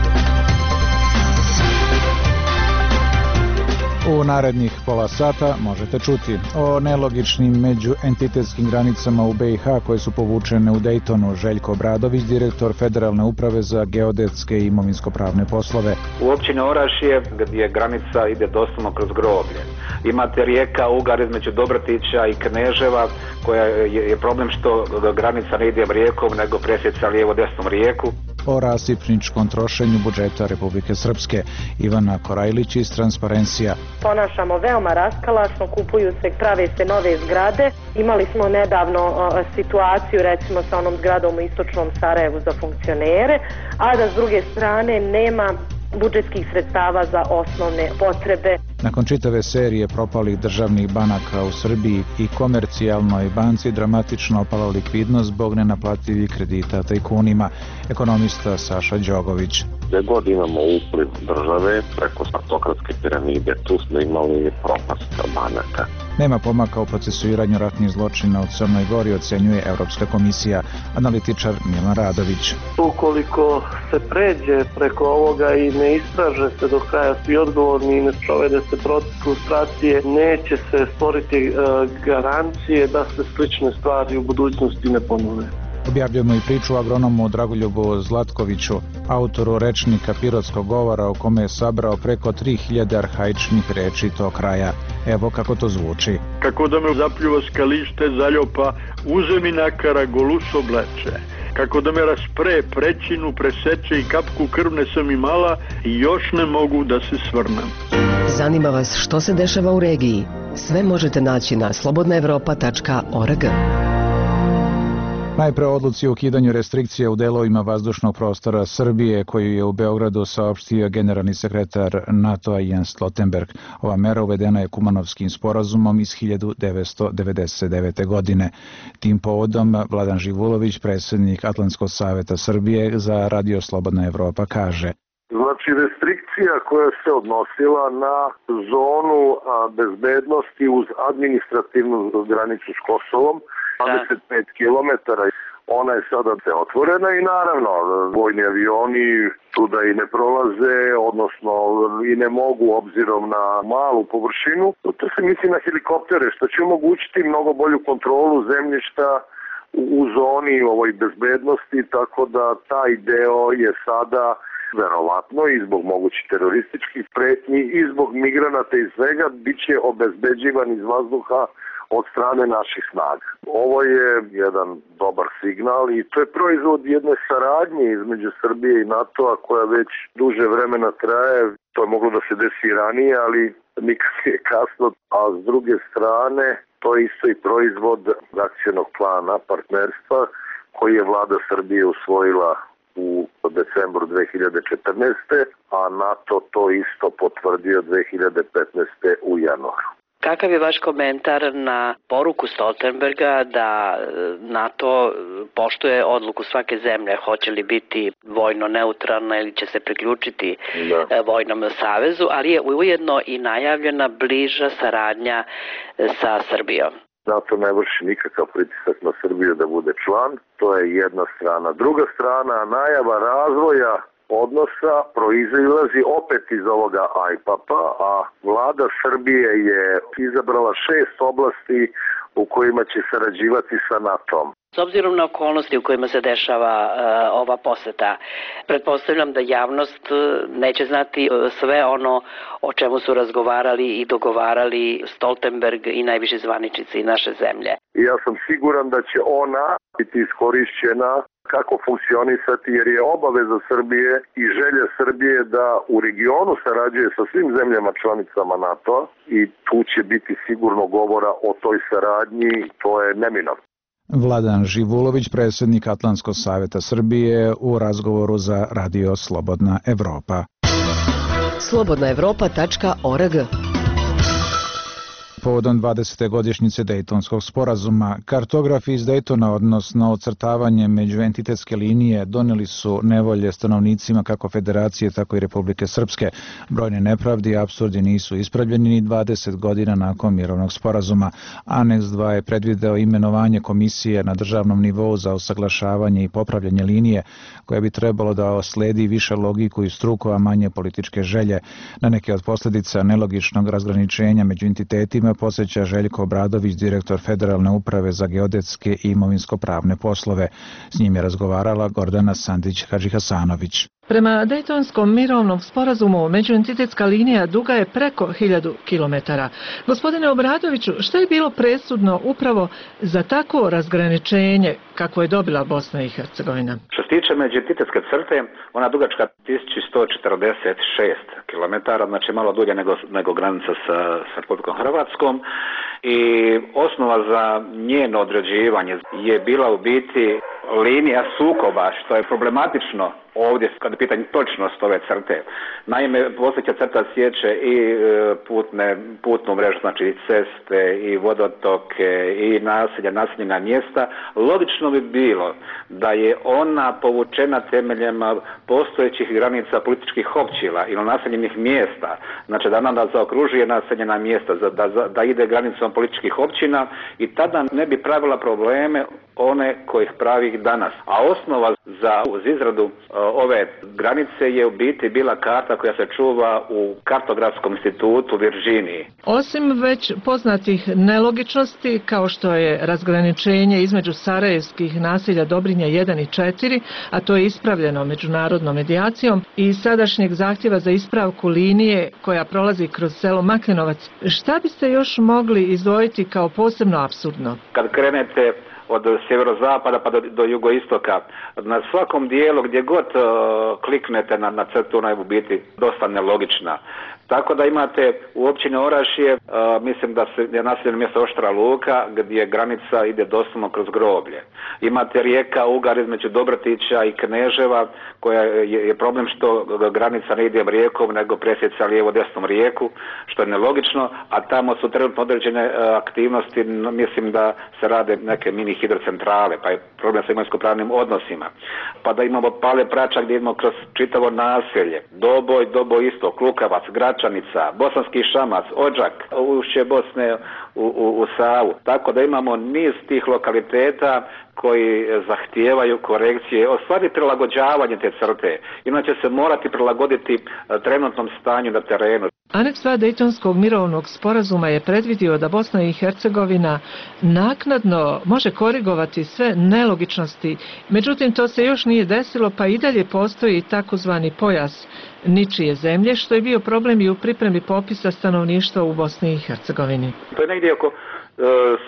U narednih pola sata možete čuti o nelogičnim međuentitetskim granicama u be i ha koje su povučene u Dejtonu. Željko Obradović, direktor Federalne uprave za geodetske i imovinsko-pravne poslove. U općini Orašje, gdje granica ide doslovno kroz groblje. Imate rijeka Ugar između Dobratića i Kneževa, koja je problem što granica ne ide rijekom, nego presjeca lijevo-desnom rijeku. O rasipničkom trošenju budžeta Republike Srpske. Ivana Korajlić iz Transparencija. Ponašamo veoma raskalačno, kupuju se, prave se nove zgrade. Imali smo nedavno o, situaciju recimo sa onom zgradom u istočnom Sarajevu za funkcionere, a da s druge strane nema budžetskih sredstava za osnovne potrebe. Nakon čitave serije propalih državnih banaka u Srbiji i Komercijalnoj banci dramatično opala likvidnost zbog nenaplativih kredita tajkunima. Ekonomista Saša Đogović. Gde god imamo upliv države preko spartokratske piramide, tu smo imali propast banaka. Nema pomaka u procesuiranju ratnih zločina u Crnoj Gori, ocenjuje Evropska komisija. Analitičar Milan Radović. Ukoliko se pređe preko ovoga i ne istraže se do kraja svi odgovorni i ne sprovede se proces lustracije, neće se stvoriti uh, garancije da se slične stvari u budućnosti ne ponove. Objavljujemo i priču o agronomu Dragoljubu Zlatkoviću, autoru rečnika Pirotskog govora u kome je sabrao preko tri hiljade arhaičnih reči tog kraja. Evo kako to zvuči. Kako da me zapljuva skalište zaljopa, uze mi nakara golus obleče. Kako da me raspre, prećinu, preseče i kapku krvne sam imala i još ne mogu da se svrnem. Zanima vas što se dešava u regiji? Sve možete naći na slobodna evropa tačka org. Najpre odluci o ukidanju restrikcija u delovima vazdušnog prostora Srbije, koju je u Beogradu saopštio generalni sekretar NATO-a Jens Stoltenberg. Ova mera uvedena je Kumanovskim sporazumom iz hiljadu devetsto devedeset devete. godine. Tim povodom Vladan Živulović, predsjednik Atlantskog saveta Srbije za Radio Slobodna Evropa, kaže: Znači, restrikcija koja se odnosila na zonu bezbednosti uz administrativnu granicu s Kosovom, dvadeset pet kilometara, ona je sada otvorena i naravno vojni avioni tuda i ne prolaze, odnosno i ne mogu obzirom na malu površinu. To se misli na helikoptere, što će omogućiti mnogo bolju kontrolu zemljišta u zoni ovoj bezbednosti, tako da taj deo je sada verovatno i zbog mogućih terorističkih pretnji i zbog migranata i svega bit će obezbeđivan iz vazduha od strane naših snaga. Ovo je jedan dobar signal i to je proizvod jedne saradnje između Srbije i NATO-a koja već duže vremena traje. To je moglo da se desi i ranije, ali nikad je kasno. A s druge strane, to je isto i proizvod akcionog plana partnerstva koji je vlada Srbije usvojila u decembru dve hiljade četrnaeste. a NATO to isto potvrdio dve hiljade petnaeste. u januaru. Kakav je vaš komentar na poruku Stoltenberga da NATO poštuje odluku svake zemlje, hoće li biti vojno neutralna ili će se priključiti da. vojnom savezu, ali je ujedno i najavljena bliža saradnja sa Srbijom? NATO ne vrši nikakav pritisak na Srbiju da bude član, to je jedna strana. Druga strana, najava razvoja odnosa proizilazi opet iz ovoga aj pa pe a, a vlada Srbije je izabrala šest oblasti u kojima će sarađivati sa NATO-om. S obzirom na okolnosti u kojima se dešava uh, ova poseta, pretpostavljam da javnost neće znati sve ono o čemu su razgovarali i dogovarali Stoltenberg i najviši zvaničnici naše zemlje. Ja sam siguran da će ona biti iskorišćena kako funkcionisati, jer je obaveza Srbije i želja Srbije da u regionu sarađuje sa svim zemljama članicama NATO-a i tu će biti sigurno govora o toj saradnji, to je neminovno. Vladan Živulović, predsjednik Atlantskog saveta Srbije, u razgovoru za Radio Slobodna Evropa. slobodna evropa tačka org. povodom dvadesete godišnjice Dejtonskog sporazuma. Kartografi iz Dejtona, odnosno ocrtavanje međuentitetske linije, donijeli su nevolje stanovnicima kako Federacije, tako i Republike Srpske. Brojne nepravdi i apsurdi nisu ispravljeni ni dvadeset godina nakon mirovnog sporazuma. Aneks dva je predvideo imenovanje komisije na državnom nivou za usaglašavanje i popravljanje linije, koje bi trebalo da osledi više logiku i struku, a manje političke želje. Na neke od posljedica nelogičnog razgraničenja među entitetima podsjeća Željko Obradović, direktor Federalne uprave za geodetske i imovinsko-pravne poslove. S njim je razgovarala Gordana Sandić-Hadžihasanović. Prema Dejtonskom mirovnom sporazumu međuentitetska linija duga je preko hiljadu kilometara. Gospodine Obradoviću, što je bilo presudno upravo za takvo razgraničenje kako je dobila Bosna i Hercegovina? Što se tiče međuentitetske crte, ona dugačka tisuću sto četrdeset šest kilometara, znači malo dulje nego, nego granica sa, sa Republikom Hrvatskom, i osnova za njeno određivanje je bila u biti linija sukoba, što je problematično ovdje kada je pitanje točnost ove crte. Naime, postojeća crta sječe i putne, putnu mrežu, znači ceste i vodotoke i naselja, naseljena mjesta. Logično bi bilo da je ona povučena temeljem postojećih granica političkih općina ili naseljenih mjesta. Znači da nam da zaokružuje naseljena mjesta, da, da, da ide granicom političkih općina i tada ne bi pravila probleme one kojih pravi danas. A osnova za uz izradu ove granice je u biti bila karta koja se čuva u kartografskom institutu u Virdžiniji. Osim već poznatih nelogičnosti, kao što je razgraničenje između sarajevskih naselja Dobrinja jedan i četiri, a to je ispravljeno međunarodnom medijacijom, i sadašnjeg zahtjeva za ispravku linije koja prolazi kroz selo Maklinovac, šta biste još mogli izdvojiti kao posebno apsurdno? Kad krenete od sjeverozapada pa do, do jugoistoka, na svakom dijelu gdje god uh, kliknete na, na crtu, ona je u biti dosta nelogična. Tako da imate u općini Orašje, uh, mislim da se je naseljeno mjesto Oštra Luka, gdje granica ide doslovno kroz groblje. Imate rijeka Ugar između Dobratića i Kneževa, koja je, je problem što granica ne ide rijekom, nego presjeca lijevo desnom rijeku, što je nelogično, a tamo su trenutno određene uh, aktivnosti, no, mislim da se rade neke mini hidrocentrale, pa je problem sa imovinsko-pravnim odnosima. Pa da imamo Pale Prača gdje imamo kroz čitavo naselje, Doboj, Doboj Istok, Lukavac, Gračanica, Bosanski Šamac, Odžak, ušće Bosne u, u, u Savu. Tako da imamo niz tih lokaliteta koji zahtijevaju korekcije, ostvari prilagođavanje te crte. Inače se morati prilagoditi trenutnom stanju na terenu. Aneks dva Dejtonskog mirovnog sporazuma je predvidio da Bosna i Hercegovina naknadno može korigovati sve nelogičnosti. Međutim, to se još nije desilo, pa i dalje postoji takozvani pojas ničije zemlje, što je bio problem i u pripremi popisa stanovništva u Bosni i Hercegovini. To je negdje oko uh,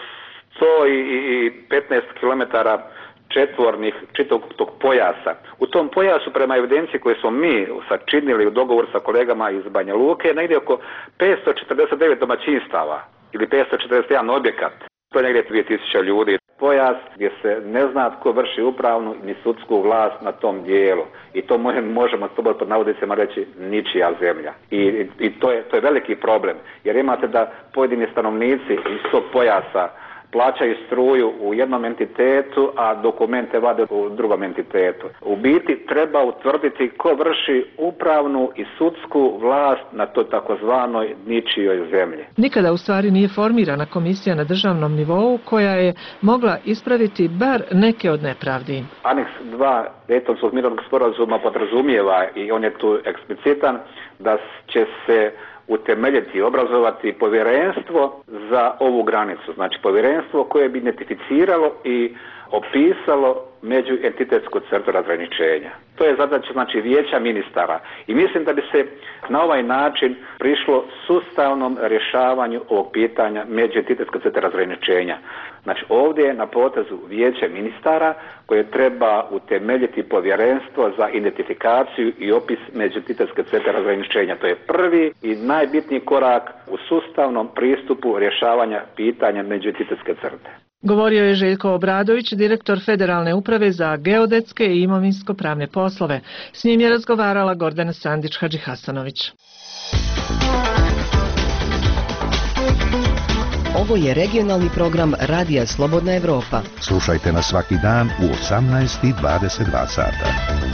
sto petnaest kilometara četvornih čitavog tog pojasa. U tom pojasu, prema evidenciji koju smo mi sačinili u dogovoru sa kolegama iz Banja Luke, negdje oko petsto četrdeset devet domaćinstava ili petsto četrdeset jedan objekat. To je negdje dvije tisuće ljudi. Pojas gdje se ne zna tko vrši upravnu ni sudsku vlast na tom dijelu. I to možemo slobodno pod navodnicima reći ničija zemlja. I, i to, je, to je veliki problem. Jer imate da pojedini stanovnici iz tog pojasa plaćaju struju u jednom entitetu, a dokumente vade u drugom entitetu. U biti treba utvrditi ko vrši upravnu i sudsku vlast na toj takozvanoj ničijoj zemlji. Nikada u stvari nije formirana komisija na državnom nivou koja je mogla ispraviti bar neke od nepravdi. Aneks dva Dejtonskog mirovnog sporazuma podrazumijeva, i on je tu eksplicitan, da će se utemeljiti i obrazovati povjerenstvo za ovu granicu. Znači povjerenstvo koje bi identificiralo i opisalo međuentitetsku crtu razgraničenja. To je zadaća, znači, vijeća ministara. I mislim da bi se na ovaj način prišlo sustavnom rješavanju ovog pitanja međuentitetske crte razgraničenja. Znači ovdje je na potezu vijeće ministara koje treba utemeljiti povjerenstvo za identifikaciju i opis međuentitetske crte razgraničenja. To je prvi i najbitniji korak u sustavnom pristupu rješavanja pitanja međuentitetske crte. Govorio je Željko Obradović, direktor Federalne uprave za geodetske i imovinsko-pravne poslove. S njim je razgovarala Gordana Sandić-Hadžihasanović. Ovo je regionalni program Radija Slobodna Evropa. Slušajte nas svaki dan u osamnaest i dvadeset dva sata.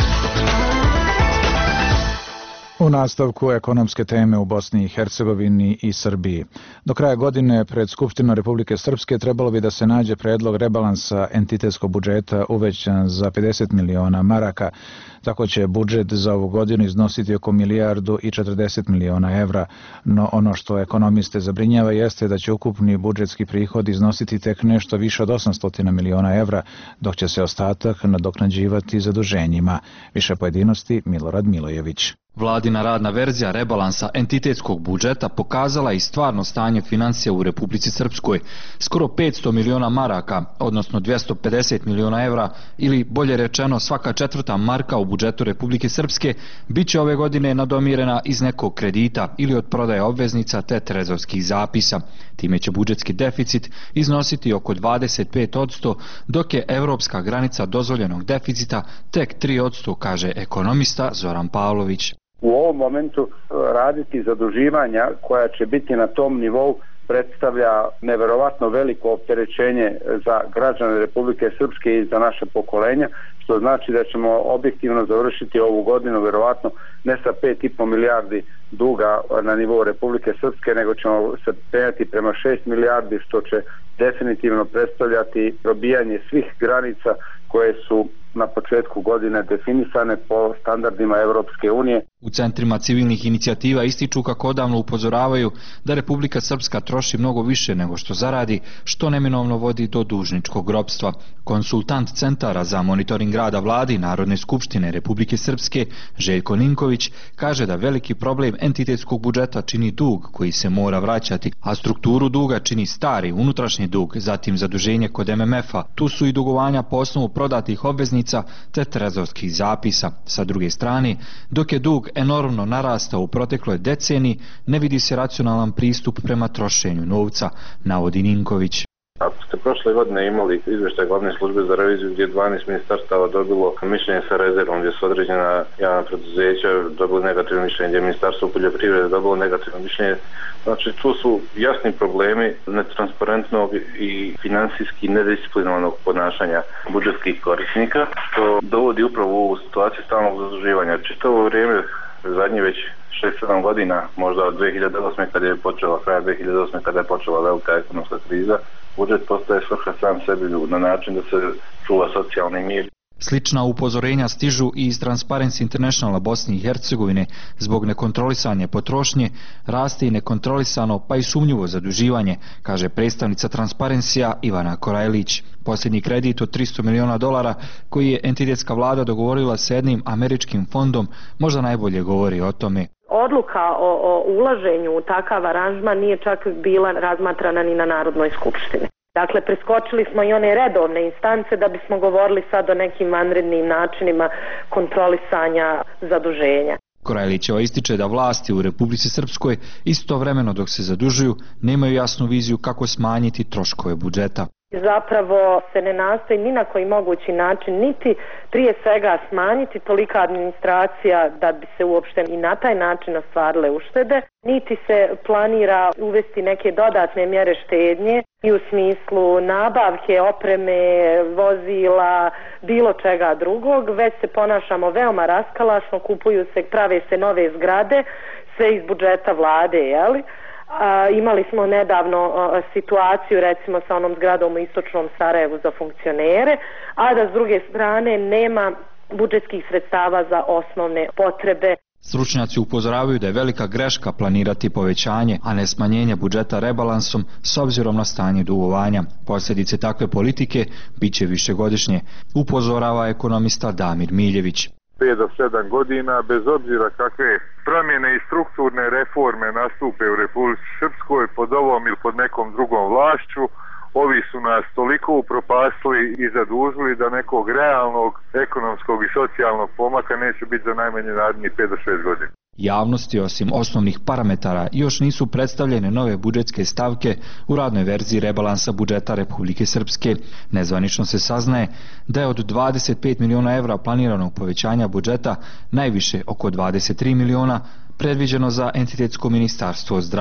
U nastavku ekonomske teme u Bosni i Hercegovini i Srbiji. Do kraja godine pred Skupštinom Republike Srpske trebalo bi da se nađe predlog rebalansa entitetskog budžeta uvećan za pedeset miliona maraka. Tako će budžet za ovu godinu iznositi oko milijardu i četrdeset miliona evra, no ono što ekonomiste zabrinjava jeste da će ukupni budžetski prihod iznositi tek nešto više od osamsto miliona evra, dok će se ostatak nadoknađivati zaduženjima. Više pojedinosti Milorad Milojević. Vladina radna verzija rebalansa entitetskog budžeta pokazala i stvarno stanje financija u Republici Srpskoj. Skoro petsto miliona maraka, odnosno dvjesto pedeset miliona evra, ili bolje rečeno svaka četvrta marka u budžetu Republike Srpske, bit će ove godine nadomirena iz nekog kredita ili od prodaje obveznica te trezorskih zapisa. Time će budžetski deficit iznositi oko dvadeset pet posto, dok je evropska granica dozvoljenog deficita tek tri posto, kaže ekonomista Zoran Pavlović. U ovom momentu raditi zaduživanja koja će biti na tom nivou predstavlja neverovatno veliko opterećenje za građane Republike Srpske i za naše pokolenja, što znači da ćemo objektivno završiti ovu godinu verovatno ne sa pet i po milijardi duga na nivou Republike Srpske, nego ćemo se penjati prema šest milijardi, što će definitivno predstavljati probijanje svih granica koje su na početku godine definisane po standardima Evropske unije. U centrima civilnih inicijativa ističu kako odavno upozoravaju da Republika Srpska troši mnogo više nego što zaradi, što neminovno vodi do dužničkog ropstva. Konsultant centara za monitoring rada vladi Narodne skupštine Republike Srpske, Željko Ninković, kaže da veliki problem entitetskog budžeta čini dug koji se mora vraćati, a strukturu duga čini stari unutrašnji dug, zatim zaduženje kod M M F-a. Tu su i dugovanja po osnovu prodatih obveznica te trezorskih zapisa. Sa druge strane, dok je dug enormno narastao u protekloj deceniji, ne vidi se racionalan pristup prema trošenju novca, navodi Ninković. Ako ste prošle godine imali izvještaj glavne službe za reviziju gdje je dvanaest ministarstava dobilo mišljenje sa rezervom, gdje su određena javna preduzeća dobili negativno mišljenje, gdje je ministarstvo poljoprivrede dobilo negativno mišljenje. Znači tu su jasni problemi netransparentnog i financijski nedisciplinovanog ponašanja budžetskih korisnika, što dovodi upravo u ovu situaciju stalnog zaduživanja. Čitavo vrijeme, zadnji već šest sedam godina, možda od dvije hiljade osme kada je počela, kraja dvije hiljade osme kada je počela velika ekonomska kriza, budžet postaje svrha sam sebi na način da se čuva socijalni mir. Slična upozorenja stižu i iz Transparency Internationala Bosne i Hercegovine. Zbog nekontrolisanja potrošnje raste i nekontrolisano pa i sumnjivo zaduživanje, kaže predstavnica Transparencija Ivana Korajlić. Posljednji kredit od tristo miliona dolara koji je entitetska vlada dogovorila s jednim američkim fondom možda najbolje govori o tome. Odluka o, o ulaženju u takav aranžman nije čak bila razmatrana ni na Narodnoj skupštini. Dakle, preskočili smo i one redovne instance da bismo govorili sad o nekim vanrednim načinima kontrolisanja zaduženja. Korajlićeva ističe da vlasti u Republici Srpskoj istovremeno dok se zadužuju nemaju jasnu viziju kako smanjiti troškove budžeta. Zapravo se ne nastoji ni na koji mogući način niti prije svega smanjiti tolika administracija da bi se uopšte i na taj način ostvarile uštede, niti se planira uvesti neke dodatne mjere štednje i u smislu nabavke, opreme, vozila, bilo čega drugog, već se ponašamo veoma raskalašno, kupuju se, prave se nove zgrade, sve iz budžeta vlade, jeli? A, imali smo nedavno a, situaciju recimo sa onom zgradom u istočnom Sarajevu za funkcionere, a da s druge strane nema budžetskih sredstava za osnovne potrebe. Stručnjaci upozoravaju da je velika greška planirati povećanje, a ne smanjenje budžeta rebalansom s obzirom na stanje dugovanja. Posljedice takve politike bit će višegodišnje, upozorava ekonomista Damir Miljević. pet do sedam godina, bez obzira kakve promjene i strukturne reforme nastupe u Republici Srpskoj pod ovom ili pod nekom drugom vlašću, ovi su nas toliko upropastili i zadužili da nekog realnog ekonomskog i socijalnog pomaka neće biti za najmanje narednih pet do šest godina. Javnosti osim osnovnih parametara još nisu predstavljene nove budžetske stavke u radnoj verziji rebalansa budžeta Republike Srpske. Nezvanično se saznaje da je od dvadeset pet miliona evra planiranog povećanja budžeta najviše oko dvadeset tri miliona predviđeno za entitetsko ministarstvo zdravlja.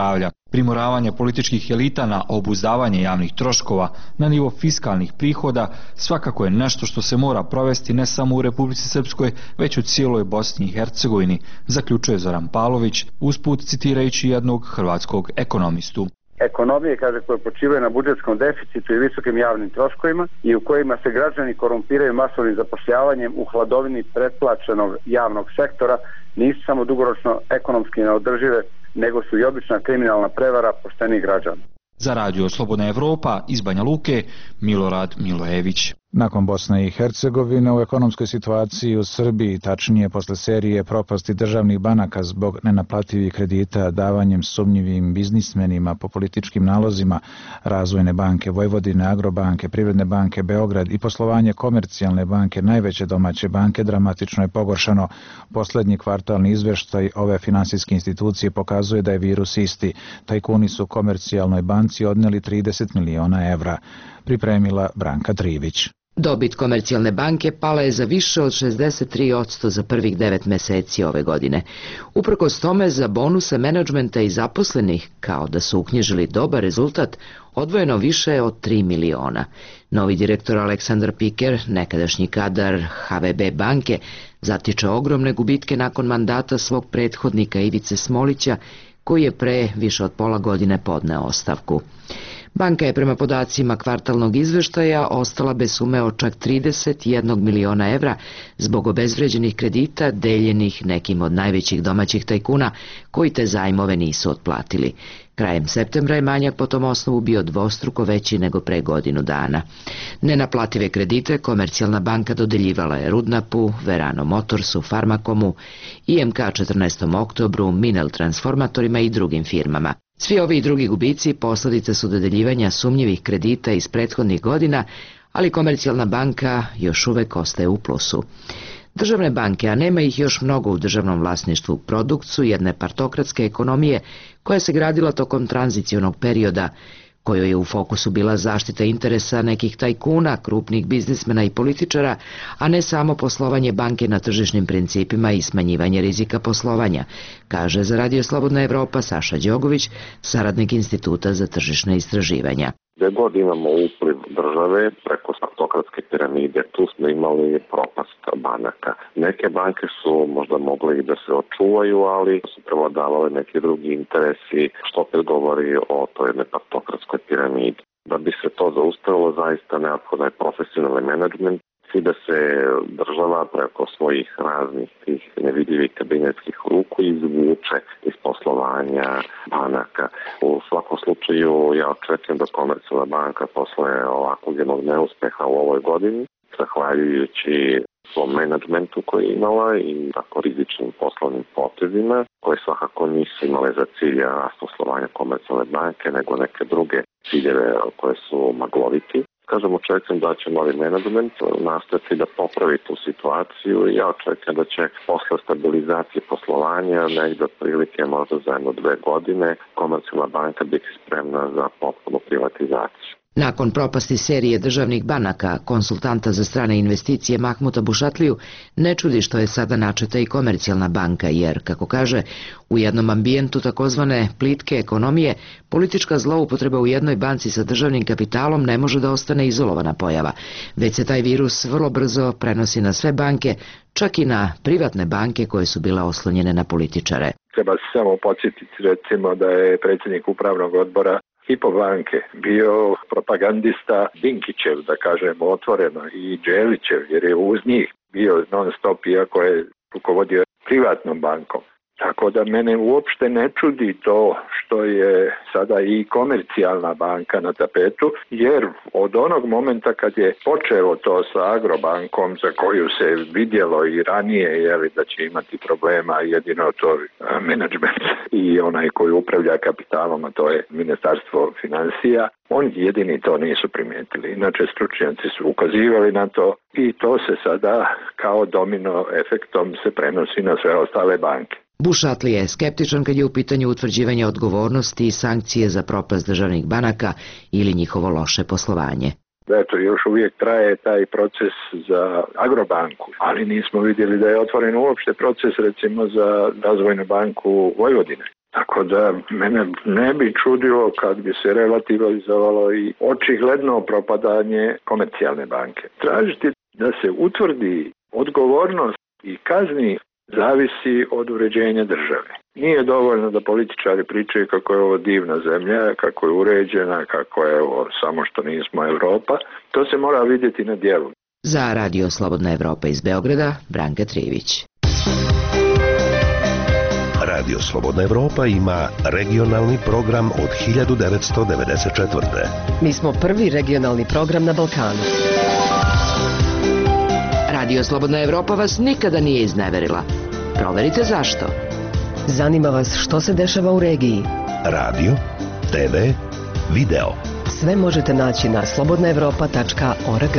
Primoravanje političkih elita na obuzdavanje javnih troškova na nivo fiskalnih prihoda svakako je nešto što se mora provesti ne samo u Republici Srpskoj, već u cijeloj Bosni i Hercegovini, zaključuje Zoran Pavlović, usput citirajući jednog hrvatskog ekonomistu. Ekonomije, kaže, koje počivaju na budžetskom deficitu i visokim javnim troškovima i u kojima se građani korumpiraju masovnim zapošljavanjem u hladovini pretplaćenog javnog sektora, nisu samo dugoročno ekonomski neodržive, nego su i obična kriminalna prevara poštenih građana. Za Radio Slobodna Evropa iz Banja Luke, Milorad Milojević. Nakon Bosne i Hercegovine u ekonomskoj situaciji u Srbiji, tačnije posle serije propasti državnih banaka zbog nenaplativih kredita davanjem sumnjivim biznismenima po političkim nalozima, Razvojne banke Vojvodine, Agrobanke, Privredne banke Beograd i poslovanje Komercijalne banke, najveće domaće banke, dramatično je pogoršano. Poslednji kvartalni izveštaj ove finansijske institucije pokazuje da je virus isti. Tajkuni su Komercijalnoj banci odneli trideset miliona evra. Pripremila Branka Trivić. Dobit Komercijalne banke pala je za više od šezdeset tri posto za prvih devet meseci ove godine. Uprkos tome, za bonuse menadžmenta i zaposlenih, kao da su uknjižili dobar rezultat, odvojeno više od tri miliona. Novi direktor Aleksandar Piker, nekadašnji kadar ha ve be banke, zatiče ogromne gubitke nakon mandata svog prethodnika Ivice Smolića, koji je pre više od pola godine podneo ostavku. Banka je prema podacima kvartalnog izveštaja ostala bez sume od čak trideset jedan miliona evra zbog obezvređenih kredita deljenih nekim od najvećih domaćih tajkuna koji te zajmove nisu otplatili. Krajem septembra je manjak po tom osnovu bio dvostruko veći nego pre godinu dana. Nenaplative kredite Komercijalna banka dodeljivala je Rudnapu, Verano Motorsu, Farmakomu, i em ka četrnaestom oktobru, Minel Transformatorima i drugim firmama. Svi ovi i drugi gubici posledice su dodeljivanja sumnjivih kredita iz prethodnih godina, ali Komercijalna banka još uvek ostaje u plusu. Državne banke, a nema ih još mnogo u državnom vlasništvu, produkt su jedne partokratske ekonomije koja se gradila tokom tranzicionog perioda, kojoj je u fokusu bila zaštita interesa nekih tajkuna, krupnih biznismena i političara, a ne samo poslovanje banke na tržišnim principima i smanjivanje rizika poslovanja, kaže za Radio Slobodna Evropa Saša Đogović, saradnik Instituta za tržišne istraživanja. Gde god imamo upliv države preko partokratske piramide, tu smo imali propast banaka. Neke banke su možda mogle i da se očuvaju, ali su prevladavale neki drugi interesi, što opet govori o toj jednoj partokratskoj piramidi. Da bi se to zaustavilo, zaista neophodan je profesionalni menadžment i da se država preko svojih raznih tih nevidljivih kabinetskih ruku izvuče iz poslovanja banaka. U svakom slučaju ja očekujem da Komercijalna banka posle ovakvog jednog neuspeha u ovoj godini, zahvaljujući svom menadžmentu koji je imala i tako rizičnim poslovnim potezima, koje svakako nisu imale za cilj rast poslovanja Komercijalne banke, nego neke druge ciljeve koje su magloviti. Kažem, očekujem da će novi menadžment nastaviti da popravi tu situaciju i ja očekujem da će posle stabilizacije poslovanja negdje otprilike možda za jedno dve godine Komercijalna banka biti spremna za potpunu privatizaciju. Nakon propasti serije državnih banaka, konsultanta za strane investicije Mahmuta Bušatliju, ne čudi što je sada načeta i Komercijalna banka, jer, kako kaže, u jednom ambijentu takozvane plitke ekonomije, politička zloupotreba u jednoj banci sa državnim kapitalom ne može da ostane izolovana pojava, već se taj virus vrlo brzo prenosi na sve banke, čak i na privatne banke koje su bile oslonjene na političare. Treba se samo podsjetiti recimo da je predsjednik upravnog odbora Hypo banke bio propagandista Dinkićev, da kažemo otvoreno, i Đelićev, jer je uz njih bio non stop, iako je rukovodio privatnom bankom. Tako da mene uopšte ne čudi to što je sada i Komercijalna banka na tapetu, jer od onog momenta kad je počelo to sa Agrobankom, za koju se vidjelo i ranije jeli, da će imati problema, jedino to menadžment i onaj koji upravlja kapitalom, a to je Ministarstvo financija, oni jedini to nisu primijetili. Inače, stručnjaci su ukazivali na to i to se sada kao domino efektom se prenosi na sve ostale banke. Bušatli je skeptičan kad je u pitanju utvrđivanja odgovornosti i sankcije za propast državnih banaka ili njihovo loše poslovanje. Eto, još uvijek traje taj proces za Agrobanku, ali nismo vidjeli da je otvoren uopšte proces recimo za Razvojnu banku Vojvodine. Tako da mene ne bi čudilo kad bi se relativizovalo i očigledno propadanje komercijalne banke. Tražiti da se utvrdi odgovornost i kazni zavisi od uređenja države. Nije dovoljno da političari pričaju kako je ovo divna zemlja, kako je uređena, kako je ovo samo što nismo Evropa. To se mora vidjeti na djelu. Za Radio Slobodna Evropa iz Beograda, Branka Trivić. Radio Slobodna Evropa ima regionalni program od hiljadu devetsto devedeset četvrte. Mi smo prvi regionalni program na Balkanu. Radio Slobodna Evropa vas nikada nije izneverila. Proverite zašto. Zanima vas što se dešava u regiji. Radio, te ve, video. Sve možete naći na slobodna evropa tačka org.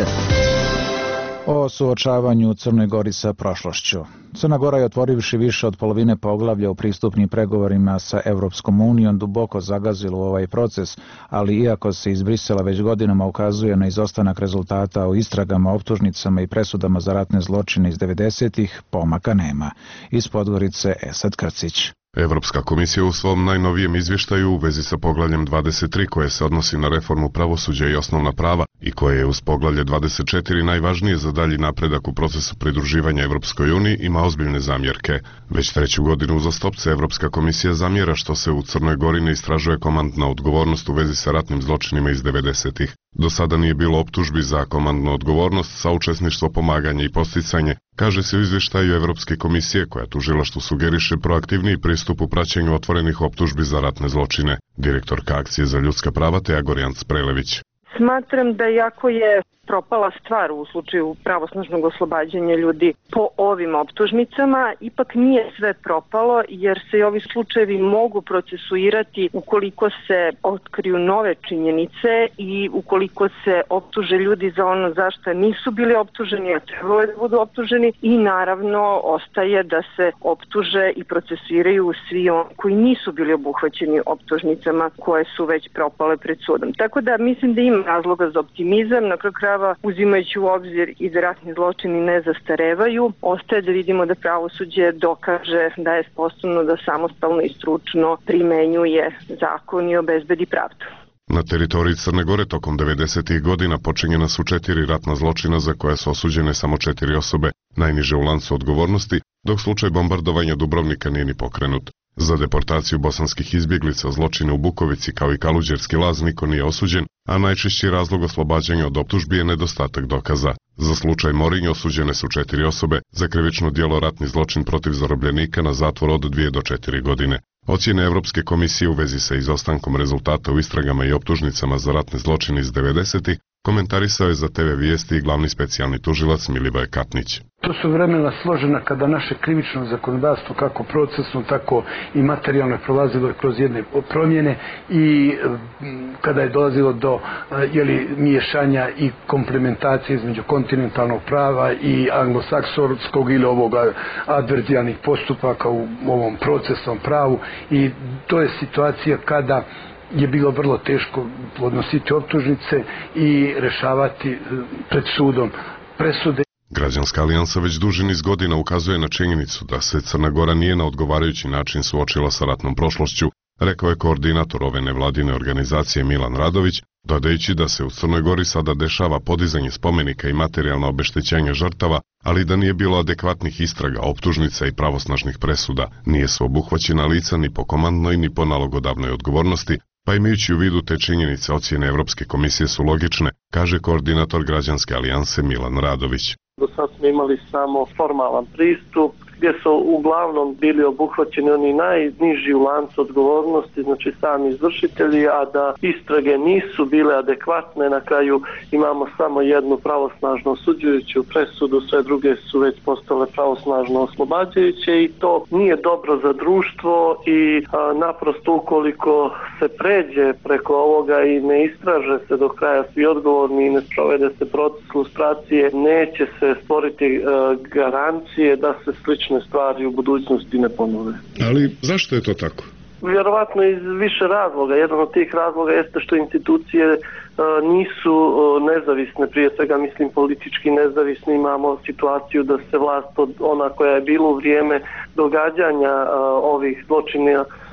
O suočavanju u Crnoj Gori sa prošlošću. Crna Gora je, otvorivši više od polovine poglavlja u pristupnim pregovorima sa Evropskom unijom, duboko zagazila u ovaj proces, ali iako se iz Brisela već godinama ukazuje na izostanak rezultata o istragama, optužnicama i presudama za ratne zločine iz devedesetih, pomaka nema. Iz Podgorice Esad Krcić. Evropska komisija u svom najnovijem izvještaju u vezi sa poglavljem dvadeset tri koje se odnosi na reformu pravosuđa i osnovna prava i koje je uz poglavlje dvadeset četiri najvažnije za dalji napredak u procesu pridruživanja Evropskoj uniji ima ozbiljne zamjerke. Već treću godinu uzastopce Evropska komisija zamjera što se u Crnoj Gori ne istražuje komandna odgovornost u vezi sa ratnim zločinima iz devedesetih. Do sada nije bilo optužbi za komandnu odgovornost, saučesništvo, pomaganje i posticanje, kaže se u izvještaju Evropske komisije koja tužilaštvu sugeriše proaktivniji pristup u praćenju otvorenih optužbi za ratne zločine. Direktorka akcije za ljudska prava Teja Gorjan Sprelević. Smatram da jako je propala stvar u slučaju pravosnažnog oslobađanja ljudi po ovim optužnicama, ipak nije sve propalo jer se i ovi slučajevi mogu procesuirati ukoliko se otkriju nove činjenice i ukoliko se optuže ljudi za ono za što nisu bili optuženi, a trebalo je da budu optuženi, i naravno ostaje da se optuže i procesuiraju svi oni koji nisu bili obuhvaćeni optužnicama koje su već propale pred sudom. Tako da mislim da ima razloga za optimizam, na kraju krajeva uzimajući u obzir i da ratni zločini ne zastarevaju, ostaje da vidimo da pravosuđe dokaže da je sposobno da samostalno i stručno primenjuje zakon i obezbedi pravdu. Na teritoriji Crne Gore tokom devedesetih godina počinjena su četiri ratna zločina za koja su osuđene samo četiri osobe, najniže u lancu odgovornosti, dok slučaj bombardovanja Dubrovnika nije ni pokrenut. Za deportaciju bosanskih izbjeglica, zločine u Bukovici kao i Kaluđerski laz niko nije osuđen, a najčešći razlog oslobađanja od optužbi je nedostatak dokaza. Za slučaj Morinj osuđene su četiri osobe, za krivično djelo ratni zločin protiv zarobljenika na zatvor od dvije do četiri godine. Ocjene Evropske komisije u vezi sa izostankom rezultata u istragama i optužnicama za ratne zločine iz devedesetih komentarisao je za te ve Vijesti i glavni specijalni tužilac Milivoje Katnić. To su vremena složena kada naše krivično zakonodavstvo, kako procesno, tako i materijalno, je prolazilo kroz jedne promjene i kada je dolazilo do jeli, miješanja i komplementacije između kontinentalnog prava i anglosaksonskog ili ovoga adverzijalnih postupaka u ovom procesnom pravu, i to je situacija kada je bilo vrlo teško podnositi optužnice i rešavati pred sudom presude. Građanska alijansa već duži niz godina ukazuje na činjenicu da se Crna Gora nije na odgovarajući način suočila sa ratnom prošlošću, rekao je koordinator ove nevladine organizacije Milan Radović, dodajući da se u Crnoj Gori sada dešava podizanje spomenika i materijalno obeštećenje žrtava, ali da nije bilo adekvatnih istraga, optužnica i pravosnažnih presuda, nije su obuhvaćena lica ni po komandnoj ni po nalogodavnoj odgovornosti, pa imajući u vidu te činjenice ocjene Evropske komisije su logične, kaže koordinator Građanske alijanse Milan Radović. Do sad smo imali samo formalan pristup gdje su uglavnom bili obuhvaćeni oni najniži u lancu odgovornosti, znači sami izvršitelji, a da istrage nisu bile adekvatne. Na kraju imamo samo jednu pravosnažno osuđujuću presudu, sve druge su već postale pravosnažno oslobađajuće i to nije dobro za društvo i a, naprosto ukoliko se pređe preko ovoga i ne istraže se do kraja svi odgovorni i ne sprovede se proces lustracije, neće se stvoriti a, garancije da se slično stvari u budućnosti ne ponove. Ali zašto je to tako? Vjerovatno iz više razloga. Jedan od tih razloga jeste što institucije uh, nisu uh, nezavisne, prije svega mislim politički nezavisne. Imamo situaciju da se vlast od ona koja je bila u vrijeme događanja uh, ovih zločina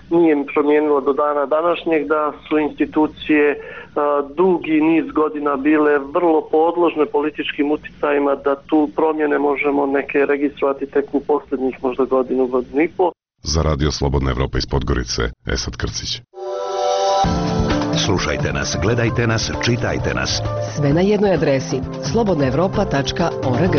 nije promijenilo do dana današnjeg, da su institucije a, dugi niz godina bile vrlo podložne političkim uticajima, da tu promjene možemo neke registrovati tek u posljednjih možda godinu, godinu i po. Za Radio Slobodna Evropa iz Podgorice, Esad Krcić. Slušajte nas, gledajte nas, čitajte nas. Sve na jednoj adresi slobodna evropa tačka org.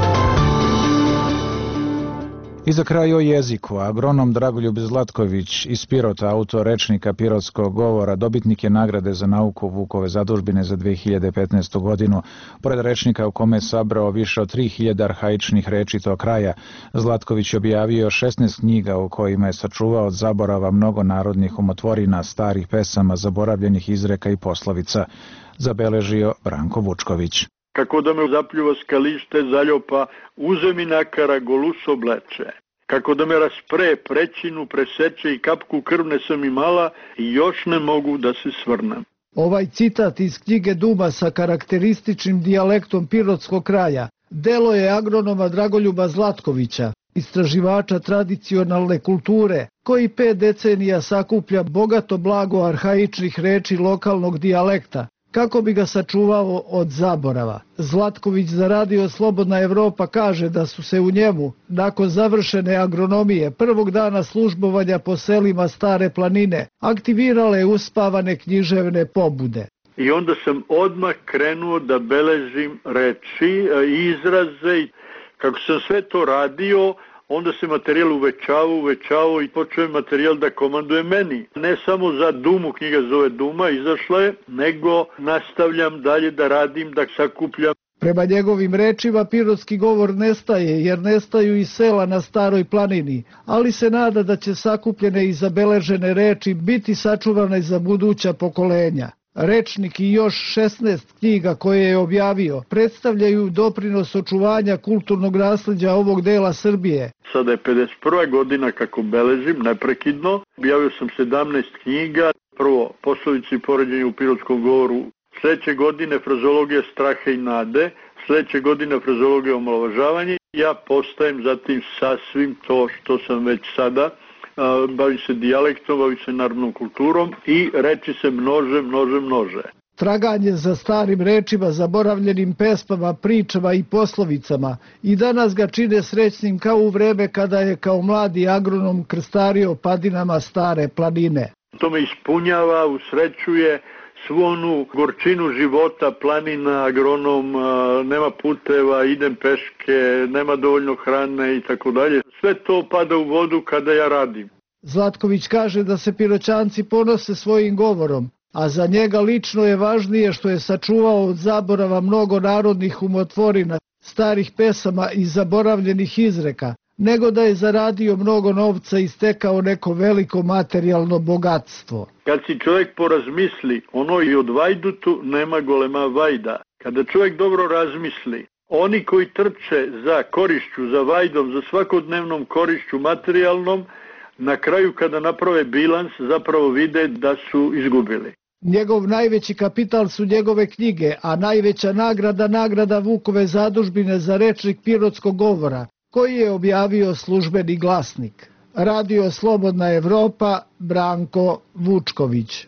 I za kraj o jeziku. Agronom Dragoljub Zlatković iz Pirota, autor rečnika Pirotskog govora, dobitnik je nagrade za nauku Vukove zadužbine za dve hiljade petnaestu godinu. Pored rečnika u kome je sabrao više od tri hiljade arhaičnih reči tog kraja, Zlatković je objavio šesnaest knjiga u kojima je sačuvao od zaborava mnogo narodnih umotvorina, starih pesama, zaboravljenih izreka i poslovica, zabeležio Branko Vučković. Kako da me zapljuva skalište zaljopa, uze mi nakara golus obleče. Kako da me raspre, prećinu, preseče i kapku krvne sam imala i još ne mogu da se svrnem. Ovaj citat iz knjige Duma sa karakterističnim dijalektom pirotskog kraja delo je agronoma Dragoljuba Zlatkovića, istraživača tradicionalne kulture, koji pet decenija sakuplja bogato blago arhaičnih reči lokalnog dijalekta, kako bi ga sačuvao od zaborava. Zlatković za Radio Slobodna Evropa kaže da su se u njemu, nakon završene agronomije, prvog dana službovanja po selima Stare planine, aktivirale uspavane književne pobude. I onda sam odmah krenuo da beležim reči, izraze. Kako sam sve to radio, onda se materijal uvećavao, uvećavao i počeo je materijal da komanduje meni. Ne samo za Dumu, knjiga zove Duma, izašla je, nego nastavljam dalje da radim, da sakupljam. Prema njegovim rečima, pirotski govor nestaje, jer nestaju i sela na Staroj planini, ali se nada da će sakupljene i zabeležene reči biti sačuvane za buduća pokolenja. Rečnik i još šesnaest knjiga koje je objavio predstavljaju doprinos očuvanja kulturnog nasleđa ovog dela Srbije. Sada je pedeset prva godina kako beležim neprekidno. Objavio sam sedamnaest knjiga. Prvo, poslovice i poređenje u pirotskom govoru. Sljedeće godine frazologija straha i nade. Sljedeće godine frazologija omalovažavanja. Ja postajem zatim sasvim to što sam već sada. Bavim se dijalektom, bavim se narodnom kulturom i reči se množe, množe, množe. Traganje za starim rečima, zaboravljenim pesmama, pričama i poslovicama i danas ga čine srećnim kao u vreme kada je kao mladi agronom krstario padinama Stare planine. To me ispunjava, usrećuje svu onu gorčinu života, planina, agronom, nema puteva, idem peške, nema dovoljno hrane i tako dalje. Sve to pada u vodu kada ja radim. Zlatković kaže da se Piroćanci ponose svojim govorom, a za njega lično je važnije što je sačuvao od zaborava mnogo narodnih umotvorina, starih pesama i zaboravljenih izreka, nego da je zaradio mnogo novca i stekao neko veliko materijalno bogatstvo. Kad si čovjek porazmisli, ono i od vajdutu nema golema vajda. Kada čovjek dobro razmisli, oni koji trče za korišću, za vajdom, za svakodnevnom korišću materijalnom, na kraju kada naprave bilans zapravo vide da su izgubili. Njegov najveći kapital su njegove knjige, a najveća nagrada nagrada Vukove zadužbine za rečnik pirotskog govora, koji je objavio Službeni glasnik. Radio Slobodna Evropa, Branko Vučković.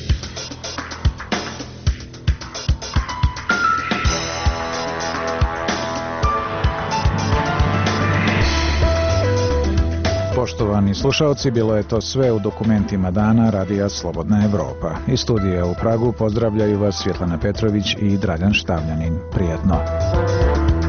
Poštovani slušalci, bilo je to sve u dokumentima dana Radija Slobodna Evropa. Iz studija u Pragu pozdravljaju vas Svjetlana Petrović i Dragan Štavljanin. Prijatno.